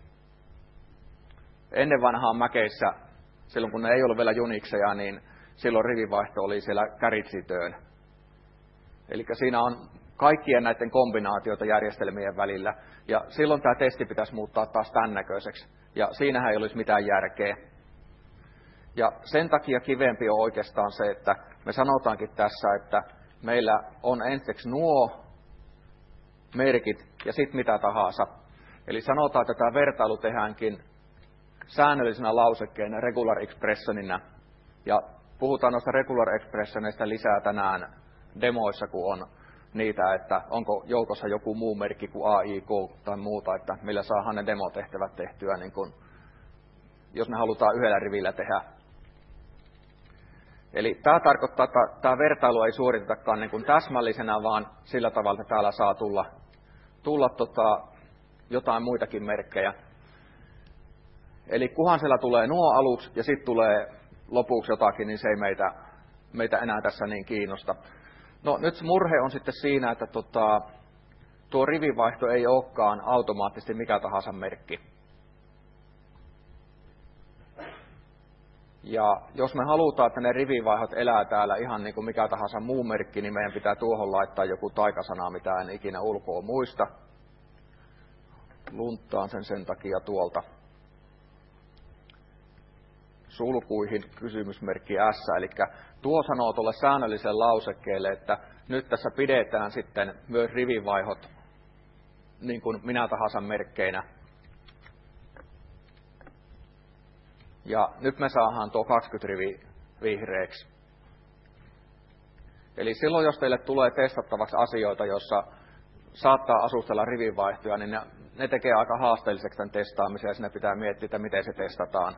Ennen vanhaan Maceissä, silloin kun ne ei ollut vielä Unixeja, niin silloin rivivaihto oli siellä käritsitöön. Eli siinä on kaikkien näiden kombinaatioita järjestelmien välillä. Ja silloin tämä testi pitäisi muuttaa taas tämän näköiseksi. Ja siinähän ei olisi mitään järkeä. Ja sen takia kivempi on oikeastaan se, että me sanotaankin tässä, että meillä on ensiksi nuo merkit ja sitten mitä tahansa. Eli sanotaan, että tämä vertailu tehdäänkin säännöllisenä lausekkeena regular expressionina. Ja puhutaan noista regular expressioneista lisää tänään demoissa, kun on niitä, että onko joukossa joku muu merkki kuin AIK tai muuta, että millä saadaan ne demotehtävät tehtyä, niin kun, jos ne halutaan yhdellä rivillä tehdä. Eli tämä tarkoittaa, että tämä vertailu ei suoritetakaan niin kuin täsmällisenä, vaan sillä tavalla, että täällä saa tulla jotain muitakin merkkejä. Eli kunhan siellä tulee nuo aluksi ja sitten tulee lopuksi jotakin, niin se ei meitä enää tässä niin kiinnosta. No nyt murhe on sitten siinä, että tuo rivivaihto ei olekaan automaattisesti mikä tahansa merkki. Ja jos me halutaan, että ne rivivaihot elää täällä ihan niin kuin mikä tahansa muu merkki, niin meidän pitää tuohon laittaa joku taikasana, mitä en ikinä ulkoa muista. Lunttaan sen takia tuolta sulkuihin kysymysmerkki S, eli tuo sanoo tuolle säännölliselle lausekkeelle, että nyt tässä pidetään sitten myös rivivaihot niin kuin minä tahansa merkkeinä. Ja nyt me saadaan tuo 20 rivi vihreäksi. Eli silloin, jos teille tulee testattavaksi asioita, jossa saattaa asustella rivivaihtoja, niin ne tekee aika haasteelliseksi tämän testaamisen ja siinä pitää miettiä, että miten se testataan.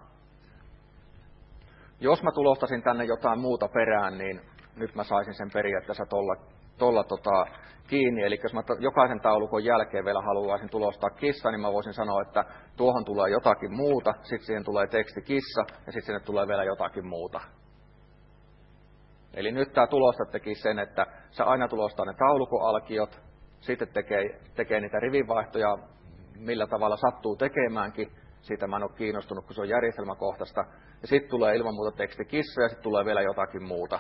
Jos mä tulostasin tänne jotain muuta perään, niin nyt mä saisin sen periaatteessa tuolla kiinni. Eli jos mä jokaisen taulukon jälkeen vielä haluaisin tulostaa kissa, niin mä voisin sanoa, että tuohon tulee jotakin muuta, sitten siihen tulee teksti kissa ja sitten sinne tulee vielä jotakin muuta. Eli nyt tämä tulosta teki sen, että se aina tulostaa ne taulukoalkiot, sitten tekee niitä rivivaihtoja, millä tavalla sattuu tekemäänkin. Siitä mä en ole kiinnostunut, kun se on järjestelmäkohtaista. Ja sitten tulee ilman muuta teksti kissa ja sitten tulee vielä jotakin muuta.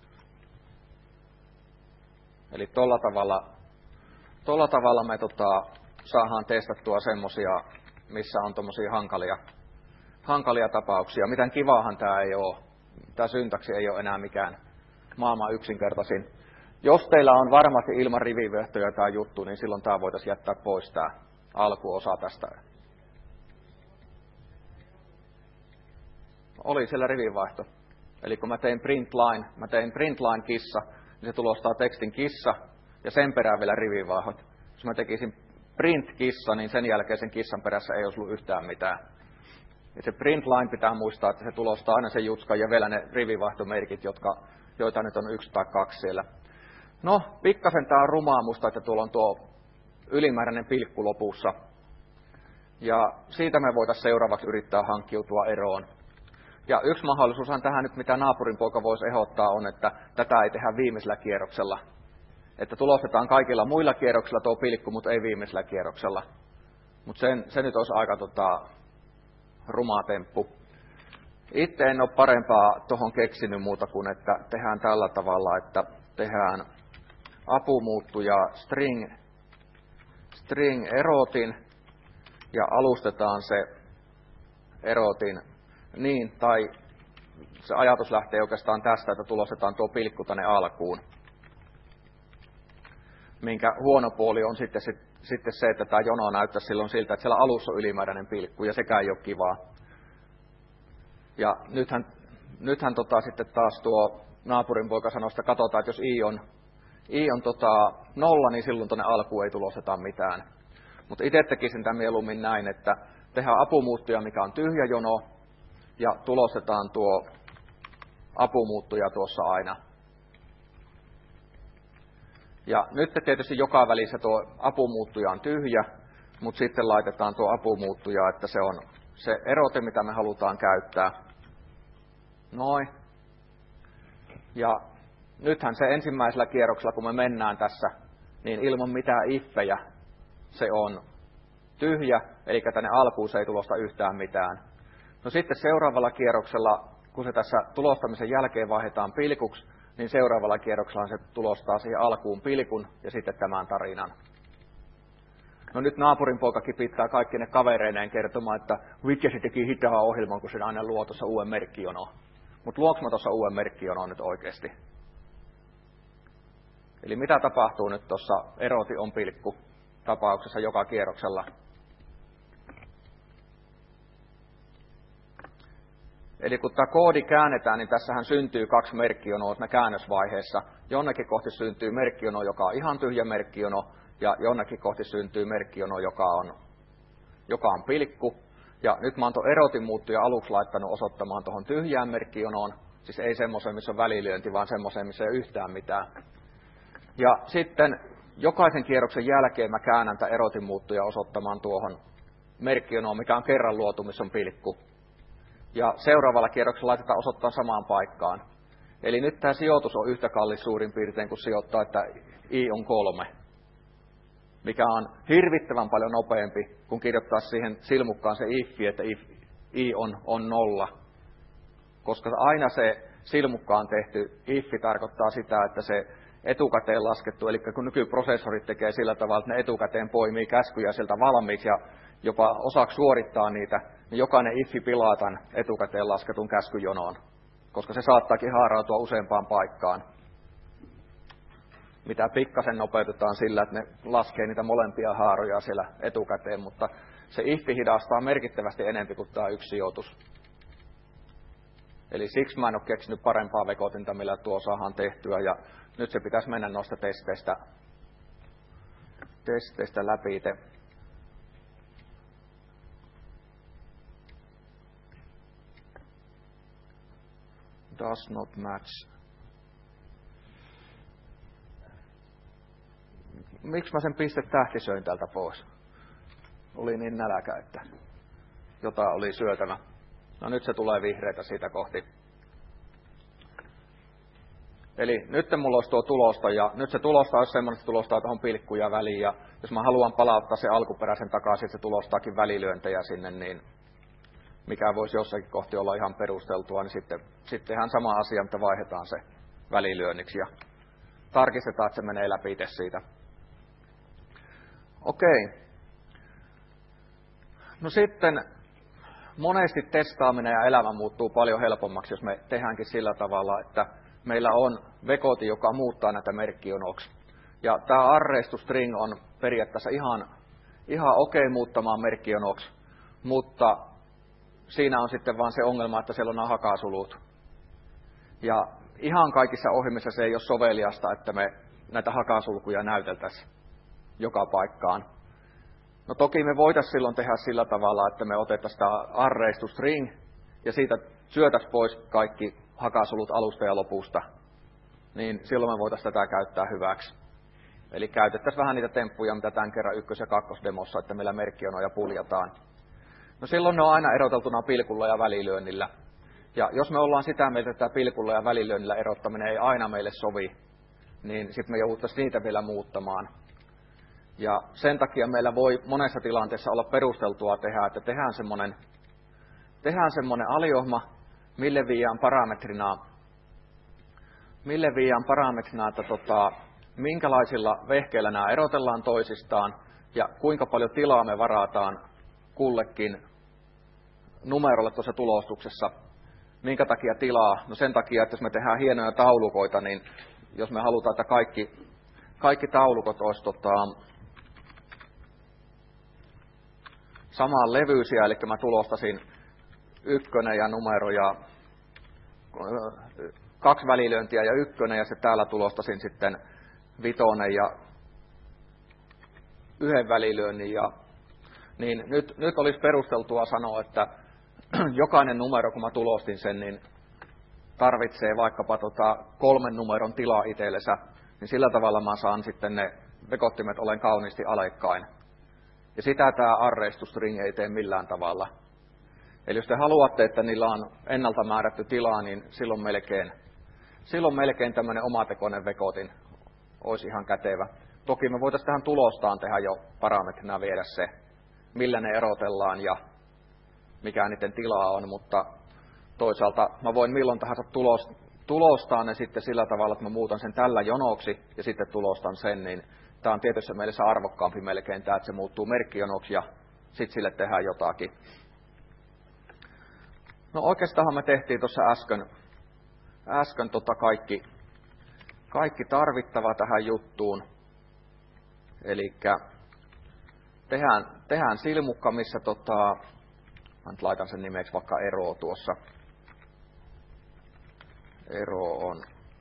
Eli tolla tavalla me saadaan testattua semmosia, missä on tommosia hankalia tapauksia. Mitään kivaahan tää ei ole. Tää syntaksi ei ole enää mikään maailman yksinkertaisin. Jos teillä on varmasti ilman rivivehtoja tää juttu, niin silloin tää voitaisiin jättää pois tää alkuosa tästä. Oli siellä rivivaihto. Eli kun mä tein print line kissa, niin se tulostaa tekstin kissa ja sen perään vielä rivivaihot. Jos mä tekisin print kissa, niin sen jälkeen sen kissan perässä ei olisi ollut yhtään mitään. Ja se print line pitää muistaa, että se tulostaa aina sen jutskan ja vielä ne rivivaihtomerkit, joita nyt on 1 tai 2 siellä. No, pikkasen tää on rumaa musta, että tuolla on tuo ylimääräinen pilkku lopussa. Ja siitä me voitaisiin seuraavaksi yrittää hankkiutua eroon. Ja yksi mahdollisuushan tähän nyt, mitä naapurin poika voisi ehdottaa, on, että tätä ei tehdä viimeisellä kierroksella. Että tulostetaan kaikilla muilla kierroksilla tuo pilkku, mutta ei viimeisellä kierroksella. Mutta se nyt olisi aika ruma temppu. Itse en ole parempaa tuohon keksinyt muuta kuin, että tehdään tällä tavalla, että tehdään apumuuttuja string erotin ja alustetaan se erotin niin, tai se ajatus lähtee oikeastaan tästä, että tulostetaan tuo pilkku tänne alkuun. Minkä huono puoli on sitten se, että tämä jono näyttää silloin siltä, että siellä alussa on ylimääräinen pilkku, ja sekään ei ole kivaa. Ja nythän nythän sitten taas tuo naapurin poika sanoi, että katsotaan, että jos I on 0, niin silloin tuonne alkuun ei tulosteta mitään. Mutta itse tekisin tämän mieluummin näin, että tehdään apumuuttuja, mikä on tyhjä jono, ja tulostetaan tuo apumuuttuja tuossa aina. Ja nyt tietysti joka välissä tuo apumuuttuja on tyhjä, mutta sitten laitetaan tuo apumuuttuja, että se on se erote, mitä me halutaan käyttää. Noin. Ja nythän se ensimmäisellä kierroksella, kun me mennään tässä, niin ilman mitään iffejä se on tyhjä, eli tänne alkuun se ei tulosta yhtään mitään. No sitten seuraavalla kierroksella, kun se tässä tulostamisen jälkeen vaihdetaan pilkuksi, niin seuraavalla kierroksella se tulostaa siihen alkuun pilkun ja sitten tämän tarinan. No nyt naapurin poikakin pitää kaikki ne kavereineen kertomaan, että vitsi se teki hitaan ohjelman, kun se aina luo tuossa uuden merkkijonoon. Mutta luoks mä tuossa uuden merkkijonoon nyt oikeasti? Eli mitä tapahtuu nyt tuossa eroti on pilkku tapauksessa joka kierroksella? Eli kun tämä koodi käännetään, niin tässähän syntyy 2 merkkijonoa käännösvaiheessa. Jonnekin kohti syntyy merkkijono, joka on ihan tyhjä merkkijono, ja jonnekin kohti syntyy merkkijono, joka on pilkku. Ja nyt mä oon tuon erotin muuttuja aluksi laittanut osoittamaan tuohon tyhjään merkkijonoon, siis ei semmoiseen, missä on välilyönti, vaan semmoiseen, missä ei ole yhtään mitään. Ja sitten jokaisen kierroksen jälkeen mä käännän tämän erotin muuttuja osoittamaan tuohon merkkijonoon, mikä on kerran luotu, missä on pilkku. Ja seuraavalla kierroksella laitetaan osoittaa samaan paikkaan. Eli nyt tämä sijoitus on yhtä kallis suurin piirtein, kun sijoittaa, että I on 3. Mikä on hirvittävän paljon nopeampi, kun kirjoittaa siihen silmukkaan se iffi, että I on 0. Koska aina se silmukkaan tehty iffi tarkoittaa sitä, että se etukäteen laskettu, eli kun nykyprosessorit tekee sillä tavalla, että ne etukäteen poimii käskyjä sieltä valmiiksi ja jopa osaksi suorittaa niitä, niin jokainen iffi pilaa tämän etukäteen lasketun käskyjonoon, koska se saattaakin haarautua useampaan paikkaan. Mitä pikkasen nopeutetaan sillä, että ne laskee niitä molempia haaroja siellä etukäteen, mutta se iffi hidastaa merkittävästi enemmän kuin tämä yksi sijoitus. Eli siksi mä en ole keksinyt parempaa vekotinta, millä tuo saadaan tehtyä, ja nyt se pitäisi mennä noista testeistä läpi. Does not match. Miksi mä sen pistetähtisöin täältä pois? Oli niin nälkä, että jotain oli syötävä. No nyt se tulee vihreitä siitä kohti. Eli nyt mulla olisi tuo tulosta, ja nyt se tulosta olisi semmoinen, että tulostaa tuohon pilkkuja väliin, ja jos mä haluan palauttaa se alkuperäisen takaisin, että se tulostaakin välilyöntejä sinne, niin mikä voisi jossakin kohti olla ihan perusteltua, niin sitten tehdään sama asia, mutta vaihdetaan se välilyönniksi, ja tarkistetaan, että se menee läpi itse siitä. Okei. No sitten monesti testaaminen ja elämä muuttuu paljon helpommaksi, jos me tehdäänkin sillä tavalla, että meillä on vekoti, joka muuttaa näitä merkkijonoksi. Ja tämä array-to-string on periaatteessa ihan okei muuttamaan merkkijonoksi, mutta siinä on sitten vaan se ongelma, että siellä on nämä hakasulut. Ja ihan kaikissa ohjelmissa se ei ole soveliasta, että me näitä hakasulkuja näyteltäisiin joka paikkaan. No toki me voitaisiin silloin tehdä sillä tavalla, että me otettaisiin sitä array-to-string ja siitä syötäisiin pois kaikki hakasulut alusta ja lopusta. Niin silloin me voitaisiin tätä käyttää hyväksi. Eli käytettäisiin vähän niitä temppuja, mitä tämän kerran ykkös- ja kakkosdemossa, että meillä merkkionoja puljataan. No silloin ne on aina eroteltuna pilkulla ja välilyönnillä. Ja jos me ollaan sitä mieltä, että pilkulla ja välilyönnillä erottaminen ei aina meille sovi, niin sitten me jouduttaisiin niitä vielä muuttamaan. Ja sen takia meillä voi monessa tilanteessa olla perusteltua tehdä, että tehdään semmoinen aliohma, mille viiään parametrina, että minkälaisilla vehkeillä nämä erotellaan toisistaan ja kuinka paljon tilaa me varataan kullekin numerolle tuossa tulostuksessa. Minkä takia tilaa? No sen takia, että jos me tehdään hienoja taulukoita, niin jos me halutaan, että kaikki taulukot olisi samaan levyisiä, eli mä tulostasin 1 ja numero ja 2 välilyöntiä ja 1, ja se täällä tulostasin sitten 5 ja 1 välilyönnin. Ja, niin nyt olisi perusteltua sanoa, että jokainen numero, kun mä tulostin sen, niin tarvitsee vaikkapa 3 numeron tilaa itsellensä, niin sillä tavalla mä saan sitten ne vekottimet olen kauniisti alekkain. Ja sitä tämä arrestustring ei tee millään tavalla. Eli jos te haluatte, että niillä on ennalta määrätty tilaa, niin silloin melkein tämmöinen omatekoinen vekotin olisi ihan kätevä. Toki me voitaisiin tähän tulostaan tehdä jo parametrina viedä se, millä ne erotellaan ja mikä niiden tilaa on, mutta toisaalta mä voin milloin tahansa tulostaa ne sitten sillä tavalla, että mä muutan sen tällä jonoksi ja sitten tulostan sen, niin tämä on tietyssä mielessä arvokkaampi melkein tämä, että se muuttuu merkkijonoksi ja sitten sille tehdään jotakin. No oikeastaan me tehtiin tuossa äsken kaikki tarvittava tähän juttuun. Eli tehdään silmukka, missä mä nyt laitan sen nimeksi vaikka ero tuossa. Ero on.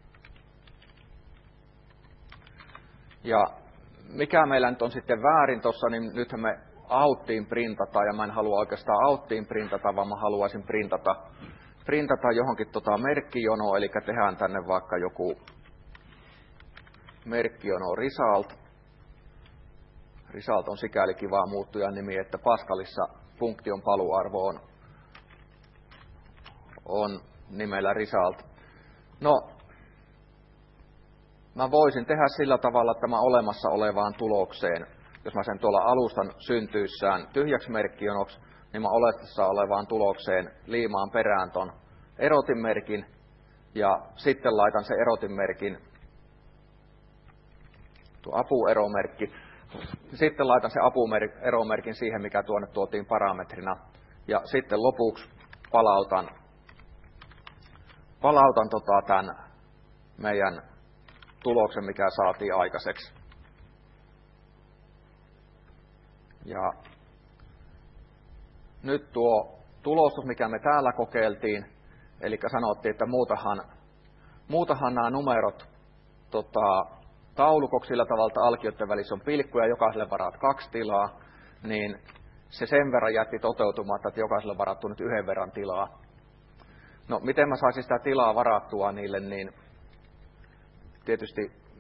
Ja mikä meillä nyt on sitten väärin tuossa, niin nythän me outtiin printata, ja mä en halua oikeastaan outtiin printata, vaan mä haluaisin printata johonkin merkkijonoa, eli tehdään tänne vaikka joku merkkijono result. Result on sikäli kiva muuttujan nimi, että Pascalissa funktion paluarvo on nimellä result. No, mä voisin tehdä sillä tavalla, että mä olemassa olevaan tulokseen, jos mä sen tuolla alustan syntyissään tyhjäksi merkkijonoksi, niin mä olemassa olevaan tulokseen liimaan perään ton erotinmerkin, ja sitten laitan se erotinmerkin, tuo apueromerkki, sitten laitan se apueromerkin siihen, mikä tuonne tuotiin parametrina, ja sitten lopuksi palautan tämän meidän tuloksen, mikä saatiin aikaiseksi. Ja nyt tuo tulostus, mikä me täällä kokeiltiin, eli sanottiin, että muutahan nämä numerot taulukoksi sillä tavalla, että alkioiden välissä on pilkku ja jokaiselle varaat 2 tilaa, niin se sen verran jätti toteutumatta, että jokaiselle varattu nyt 1 verran tilaa. No, miten mä saisin sitä tilaa varattua niille, niin tietysti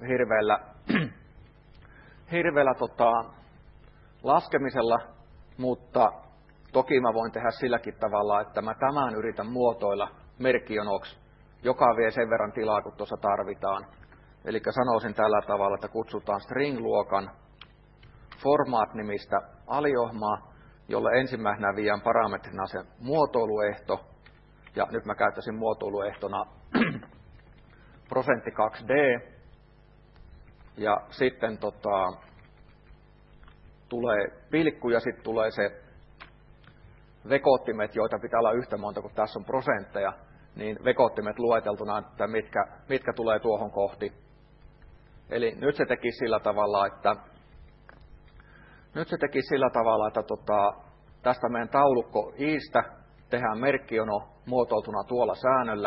hirveällä laskemisella, mutta toki mä voin tehdä silläkin tavalla, että mä tämän yritän muotoilla merkkijonoksi, joka vie sen verran tilaa, kun tuossa tarvitaan. Eli sanoisin tällä tavalla, että kutsutaan string-luokan format-nimistä aliohmaa, jolle ensimmäisenä viedään parametrina se muotoiluehto, ja nyt mä käyttäisin muotoiluehtona %2d, ja sitten tulee pilkku ja sitten tulee se vekottimet, joita pitää olla yhtä monta, kun tässä on prosentteja, niin vekottimet lueteltuna, että mitkä tulee tuohon kohti. Eli nyt se teki sillä tavalla, että tästä meidän taulukko iistä tehdään merkkijono muotoiltuna tuolla säännöllä.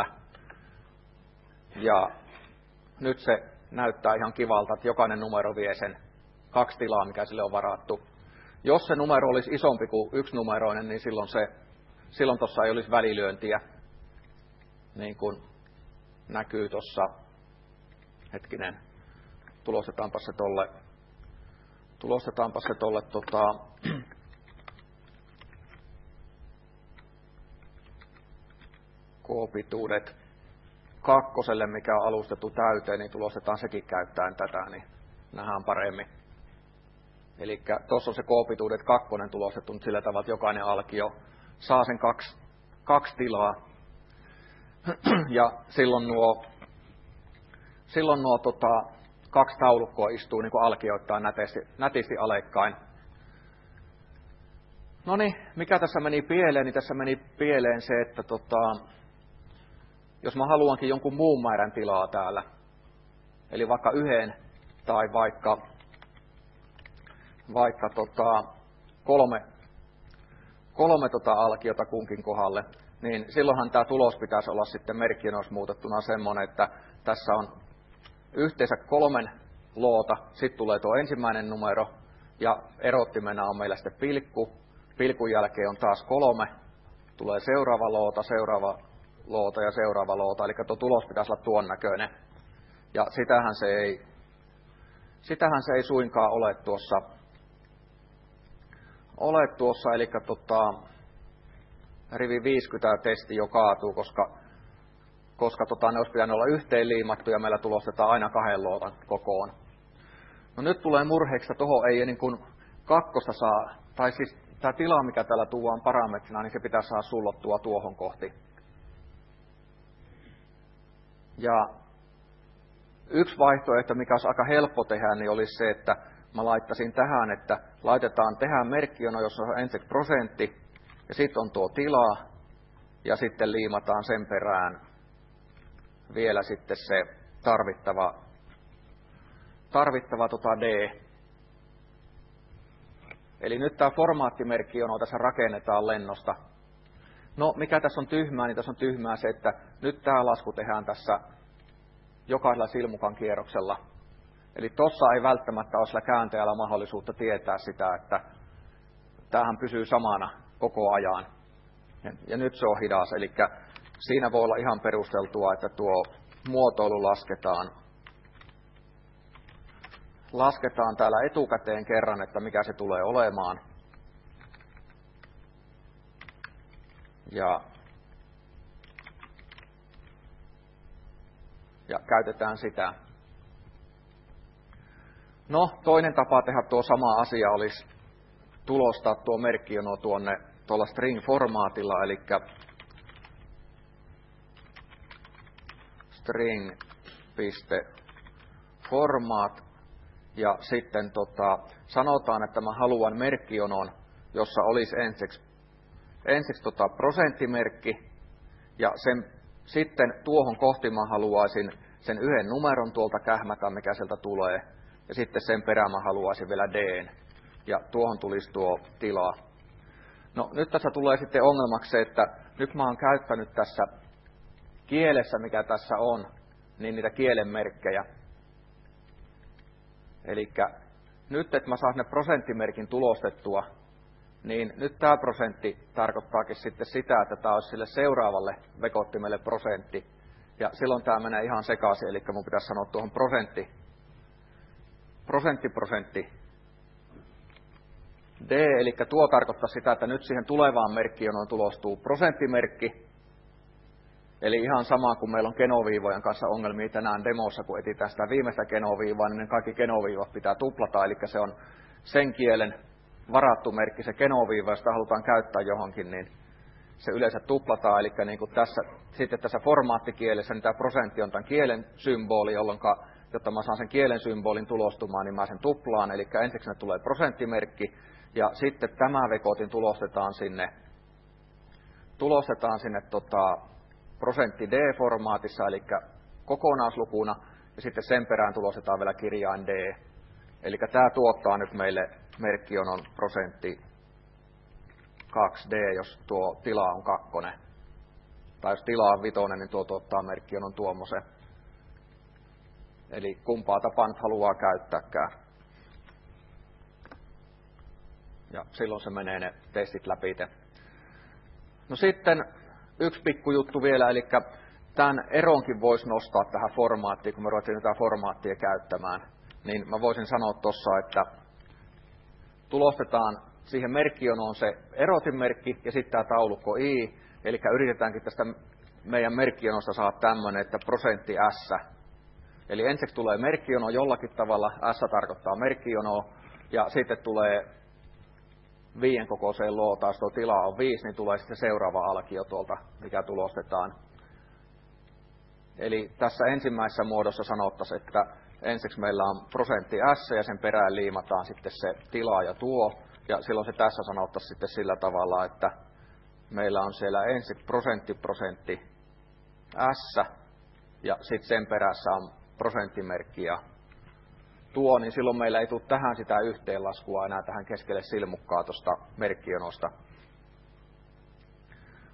Ja nyt se näyttää ihan kivalta, että jokainen numero vie sen 2 tilaa, mikä sille on varattu. Jos se numero olisi isompi kuin 1 numeroinen, niin silloin tuossa ei olisi välilyöntiä, niin kuin näkyy tuossa. Hetkinen, tulostetaanpa se tolle k-pituudet 2, mikä on alustettu täyteen, niin tulostetaan sekin käyttäen tätä, niin nähdään paremmin. Eli tuossa on se k-pituudet 2 tulostettu nyt sillä tavalla, että jokainen alkio saa sen 2 tilaa. Ja silloin nuo 2 taulukkoa istuu niin kuin alkioittain nätisti alekkain. No niin, mikä tässä meni pieleen? Niin tässä meni pieleen se, että jos mä haluankin jonkun muun määrän tilaa täällä, eli vaikka 1 tai vaikka 3 3 alkiota kunkin kohdalle, niin silloinhan tämä tulos pitäisi olla sitten merkkijonoissa muutettuna semmoinen, että tässä on yhteensä 3 loota, sitten tulee tuo ensimmäinen numero, ja erottimena on meillä sitten pilkku. Pilkun jälkeen on taas 3, tulee seuraava loota ja seuraava loota, eli tuo tulos pitäisi olla tuon näköinen. Ja sitähän se ei suinkaan ole tuossa, eli rivi 50 testi jo kaatuu, koska ne olisi pitänyt olla yhteen liimattu ja meillä tulostetaan aina 2 lootan kokoon. No nyt tulee murheeksi, että tuohon ei niin kuin 2 saa, tai siis tämä tila, mikä täällä tuodaan parametrina, niin se pitää saada sullottua tuohon kohti. Ja yksi vaihtoehto, mikä olisi aika helppo tehdä, niin olisi se, että mä laittaisin tähän, että tehdään merkkijono, jossa on ensin prosentti, ja sitten on tuo tila, ja sitten liimataan sen perään vielä sitten se tarvittava D. Eli nyt tämä formaattimerkkijono tässä rakennetaan lennosta. No, mikä tässä on tyhmää, niin tässä on tyhmää se, että nyt tämä lasku tehdään tässä jokaisella silmukan kierroksella. Eli tuossa ei välttämättä ole sillä kääntäjällä mahdollisuutta tietää sitä, että tämähän pysyy samana koko ajan. Ja nyt se on hidas, eli siinä voi olla ihan perusteltua, että tuo muotoilu lasketaan täällä etukäteen kerran, että mikä se tulee olemaan. Ja käytetään sitä. No, toinen tapa tehdä tuo sama asia olisi tulostaa tuo merkkijono tuolla string-formaatilla, eli string.format, ja sitten sanotaan, että mä haluan merkkijonon, jossa olisi ensiksi prosenttimerkki, ja sitten tuohon kohti mä haluaisin sen yhden numeron tuolta kähmätä, mikä sieltä tulee, ja sitten sen perään mä haluaisin vielä D:n, ja tuohon tulisi tuo tila. No nyt tässä tulee sitten ongelmaksi se, että nyt mä oon käyttänyt tässä kielessä, mikä tässä on, niin niitä kielen merkkejä. Eli nyt, että mä saan ne prosenttimerkin tulostettua, niin nyt tämä prosentti tarkoittaakin sitten sitä, että tämä olisi sille seuraavalle vekottimelle prosentti. Ja silloin tämä menee ihan sekaisin, eli mun pitäisi sanoa tuohon prosentti D, eli tuo tarkoittaa sitä, että nyt siihen tulevaan merkkijonoon tulostuu prosenttimerkki. Eli ihan sama kuin meillä on genoviivojen kanssa ongelmia tänään demossa, kun etsitään sitä viimeistä genoviivaa, niin ne kaikki genoviivat pitää tuplata, eli se on sen kielen varattu merkki, se genoviiva, jos sitä halutaan käyttää johonkin, niin se yleensä tuplataan, eli niin kuin sitten tässä formaattikielessä niin tämä prosentti on tämän kielen symboli, jolloin jotta mä saan sen kielen symbolin tulostumaan, niin mä sen tuplaan, eli ensiksi ne tulee prosenttimerkki, ja sitten tämä vekotin tulostetaan sinne prosentti D-formaatissa, eli kokonaislukuna, ja sitten sen perään tulostetaan vielä kirjain D. Eli tämä tuottaa nyt meille merkkijonon prosentti 2D, jos tuo tila on 2. Tai jos tila on 5, niin tuo tuottaa merkkijonon tuommoisen. Eli kumpaa tapaa nyt haluaa käyttääkään. Ja silloin se menee ne testit läpi. No sitten yksi pikkujuttu vielä, eli tämän eronkin voisi nostaa tähän formaattiin, kun me ruvettiin tätä formaattia käyttämään. Niin mä voisin sanoa tuossa, että tulostetaan siihen merkkijonoon se erotinmerkki ja sitten tämä taulukko I, eli yritetäänkin tästä meidän merkkijonosta saada tämmöinen, että prosentti S. Eli ensiksi tulee merkkijono jollakin tavalla, S tarkoittaa merkkijonoa, ja sitten tulee 5 kokoiseen lootaan, jos tuo tila on 5, niin tulee sitten seuraava alkio tuolta, mikä tulostetaan. Eli tässä ensimmäisessä muodossa sanottaisiin, että ensiksi meillä on prosentti S ja sen perään liimataan sitten se tila ja tuo. Ja silloin se tässä sanottaisiin sitten sillä tavalla, että meillä on siellä ensin prosentti S ja sitten sen perässä on prosenttimerkki ja tuo, niin silloin meillä ei tule tähän sitä yhteenlaskua enää tähän keskelle silmukkaa tuosta merkkijonosta.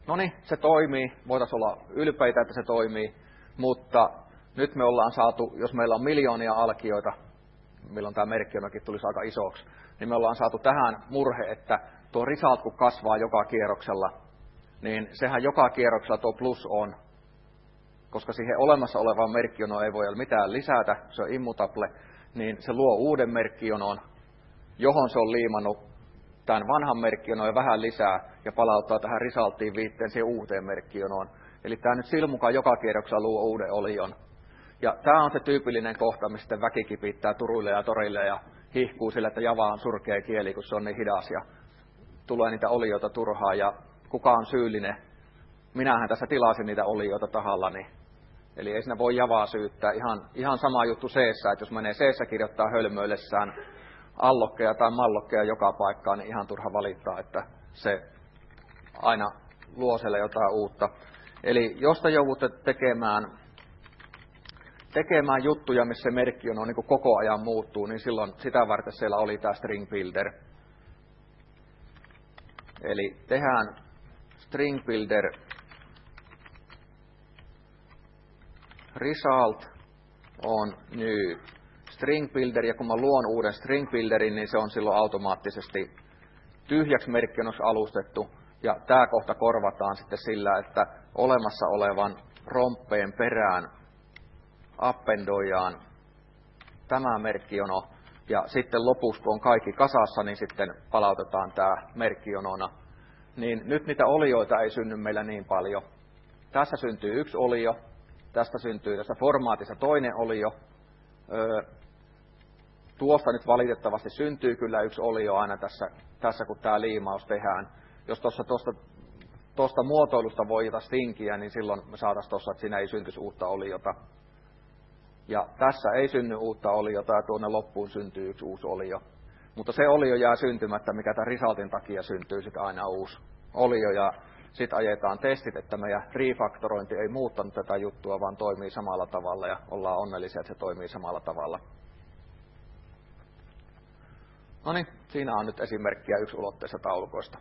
no niin, se toimii, voitaisiin olla ylpeitä, että se toimii, mutta nyt me ollaan saatu, jos meillä on miljoonia alkioita, milloin tämä merkkionakin tulisi aika isoksi, niin me ollaan saatu tähän murhe, että tuo result kun kasvaa joka kierroksella, niin sehän joka kierroksella tuo plus on, koska siihen olemassa olevaan merkkionoon ei voi mitään lisätä, se on immutable, niin se luo uuden merkkionon, johon se on liimannut tämän vanhan merkkionon ja vähän lisää ja palauttaa tähän resulttiin viitteen siihen uuteen merkkionoon. Eli tämä nyt sillä mukaan joka kierroksella luo uuden olion. Ja tämä on se tyypillinen kohta, missä sitten väki kipittää turuille ja torille ja hihkuu sillä, että Java on surkea kieli, kun se on niin hidas ja tulee niitä olioita turhaan ja kuka on syyllinen. Minähän tässä tilasin niitä olioita tahallani. Eli ei siinä voi Javaa syyttää. Ihan sama juttu C-ssä, että jos menee C-ssä kirjoittaa hölmöillessään allokkeja tai mallokkeja joka paikkaan, niin ihan turha valittaa, että se aina luo siellä jotain uutta. Eli jos te joudutte tekemään juttuja, missä se merkki on niin kuin koko ajan muuttuu, niin silloin sitä varten siellä oli tämä string builder. Eli tehdään string builder result on new string builder, ja kun mä luon uuden string builderin, niin se on silloin automaattisesti tyhjäksi merkkionoksi alustettu, ja tämä kohta korvataan sitten sillä, että olemassa olevan romppeen perään appendoidaan tämä merkkiono, ja sitten lopuksi, kun on kaikki kasassa, niin sitten palautetaan tämä merkkionona. Niin nyt niitä olioita ei synny meillä niin paljon. Tässä syntyy yksi olio, tästä syntyy tässä formaatissa toinen olio. Tuosta nyt valitettavasti syntyy kyllä yksi olio aina tässä kun tämä liimaus tehdään. Jos tuosta muotoilusta voi jotain stinkiä, niin silloin me saataisiin tuossa, että siinä ei syntyisi uutta oliota. Ja tässä ei synny uutta oliota, ja tuonne loppuun syntyy yksi uusi olio. Mutta se olio jää syntymättä, mikä tämän resultin takia syntyy sitten aina uusi olio, ja sitten ajetaan testit, että meidän refaktorointi ei muuttanut tätä juttua, vaan toimii samalla tavalla, ja ollaan onnellisia, että se toimii samalla tavalla. No niin, siinä on nyt esimerkkiä yksulotteisista taulukoista.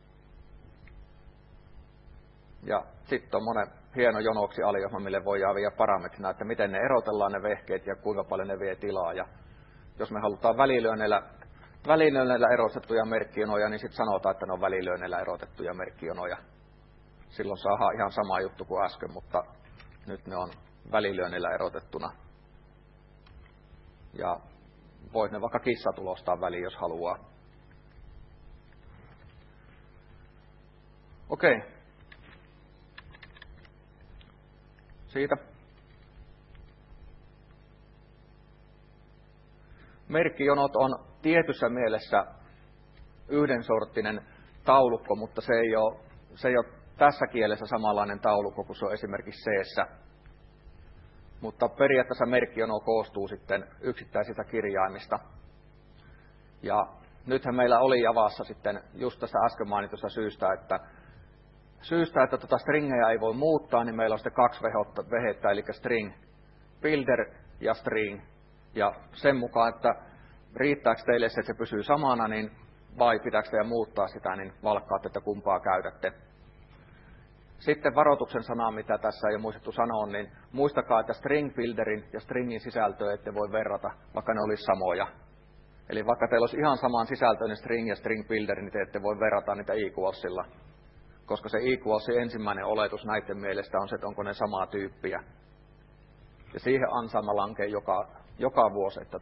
Ja sitten on monen hieno jonoksi aliohjelma, mille voidaan viedä parametrina, että miten ne erotellaan ne vehkeet ja kuinka paljon ne vie tilaa. Ja jos me halutaan välilyönneillä erotettuja merkkionoja, niin sitten sanotaan, että ne on välilyönneillä erotettuja merkkionoja. Silloin saadaan ihan sama juttu kuin äsken, mutta nyt ne on välilyönneillä erotettuna. Ja voit ne vaikka kissa tulostaa väliin, jos haluaa. Okei. Siitä. Merkkijonot on tietyssä mielessä yhdensorttinen taulukko, mutta se ei ole tässä kielessä samanlainen taulukko kuin se on esimerkiksi C-ssä. Mutta periaatteessa merkkijono koostuu sitten yksittäisistä kirjaimista. Ja nythän meillä oli Javassa sitten just tästä äsken mainitusta syystä, että stringejä ei voi muuttaa, niin meillä on sitten kaksi vehettä, eli string builder ja string. Ja sen mukaan, että riittääkö teille se, että se pysyy samana, niin vai pitääkö teidän muuttaa sitä, niin valkkaatte, että kumpaa käytätte. Sitten varoituksen sana, mitä tässä ei ole muistettu sanoa, niin muistakaa, että string builderin ja stringin sisältöä ette voi verrata, vaikka ne olisi samoja. Eli vaikka teillä olisi ihan saman sisältöinen string ja string builder, niin te ette voi verrata niitä equalsilla. Koska se equalsin ensimmäinen oletus näiden mielestä on se, että onko ne samaa tyyppiä. Ja siihen ansaama lankee joka vuosi, että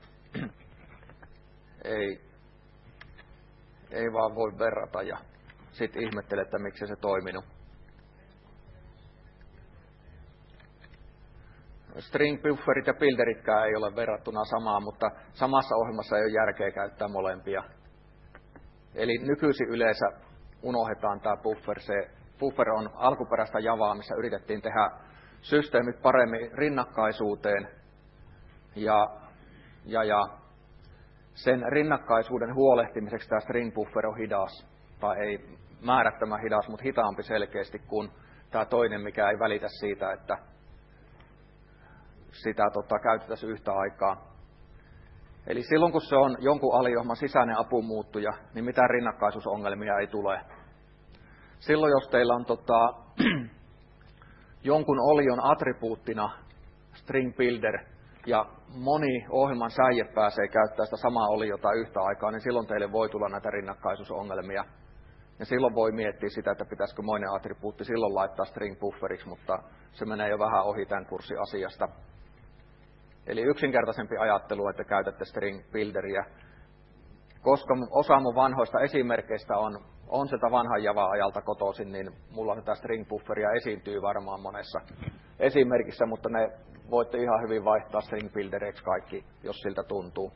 ei vaan voi verrata ja sitten ihmettele, että miksi se toiminut. String bufferit ja builderitkään ei ole verrattuna samaa, mutta samassa ohjelmassa ei ole järkeä käyttää molempia. Eli nykyisin yleensä unohdetaan tämä buffer. Se buffer on alkuperäistä Javaa, missä yritettiin tehdä systeemit paremmin rinnakkaisuuteen. Ja sen rinnakkaisuuden huolehtimiseksi tämä string buffer on hidas. Tai ei määrättömän hidas, mutta hitaampi selkeästi kuin tämä toinen, mikä ei välitä siitä, että sitä käytettäisiin yhtä aikaa. Eli silloin, kun se on jonkun aliohjelman sisäinen apumuuttuja, niin mitään rinnakkaisuusongelmia ei tule. silloin jos teillä on jonkun olion attribuuttina string builder ja moni ohjelman säie pääsee käyttämään sitä samaa oliota yhtä aikaa, niin silloin teille voi tulla näitä rinnakkaisuusongelmia. Ja silloin voi miettiä sitä, että pitäisikö moinen attribuutti silloin laittaa string bufferiksi, mutta se menee jo vähän ohi tämän kurssin asiasta. Eli yksinkertaisempi ajattelu, että käytätte string builderia. Koska osa mun vanhoista esimerkkeistä on sieltä vanhan Java-ajalta kotoisin, niin mulla tätä string bufferia esiintyy varmaan monessa esimerkissä, mutta ne voitte ihan hyvin vaihtaa string builderiksi kaikki, jos siltä tuntuu.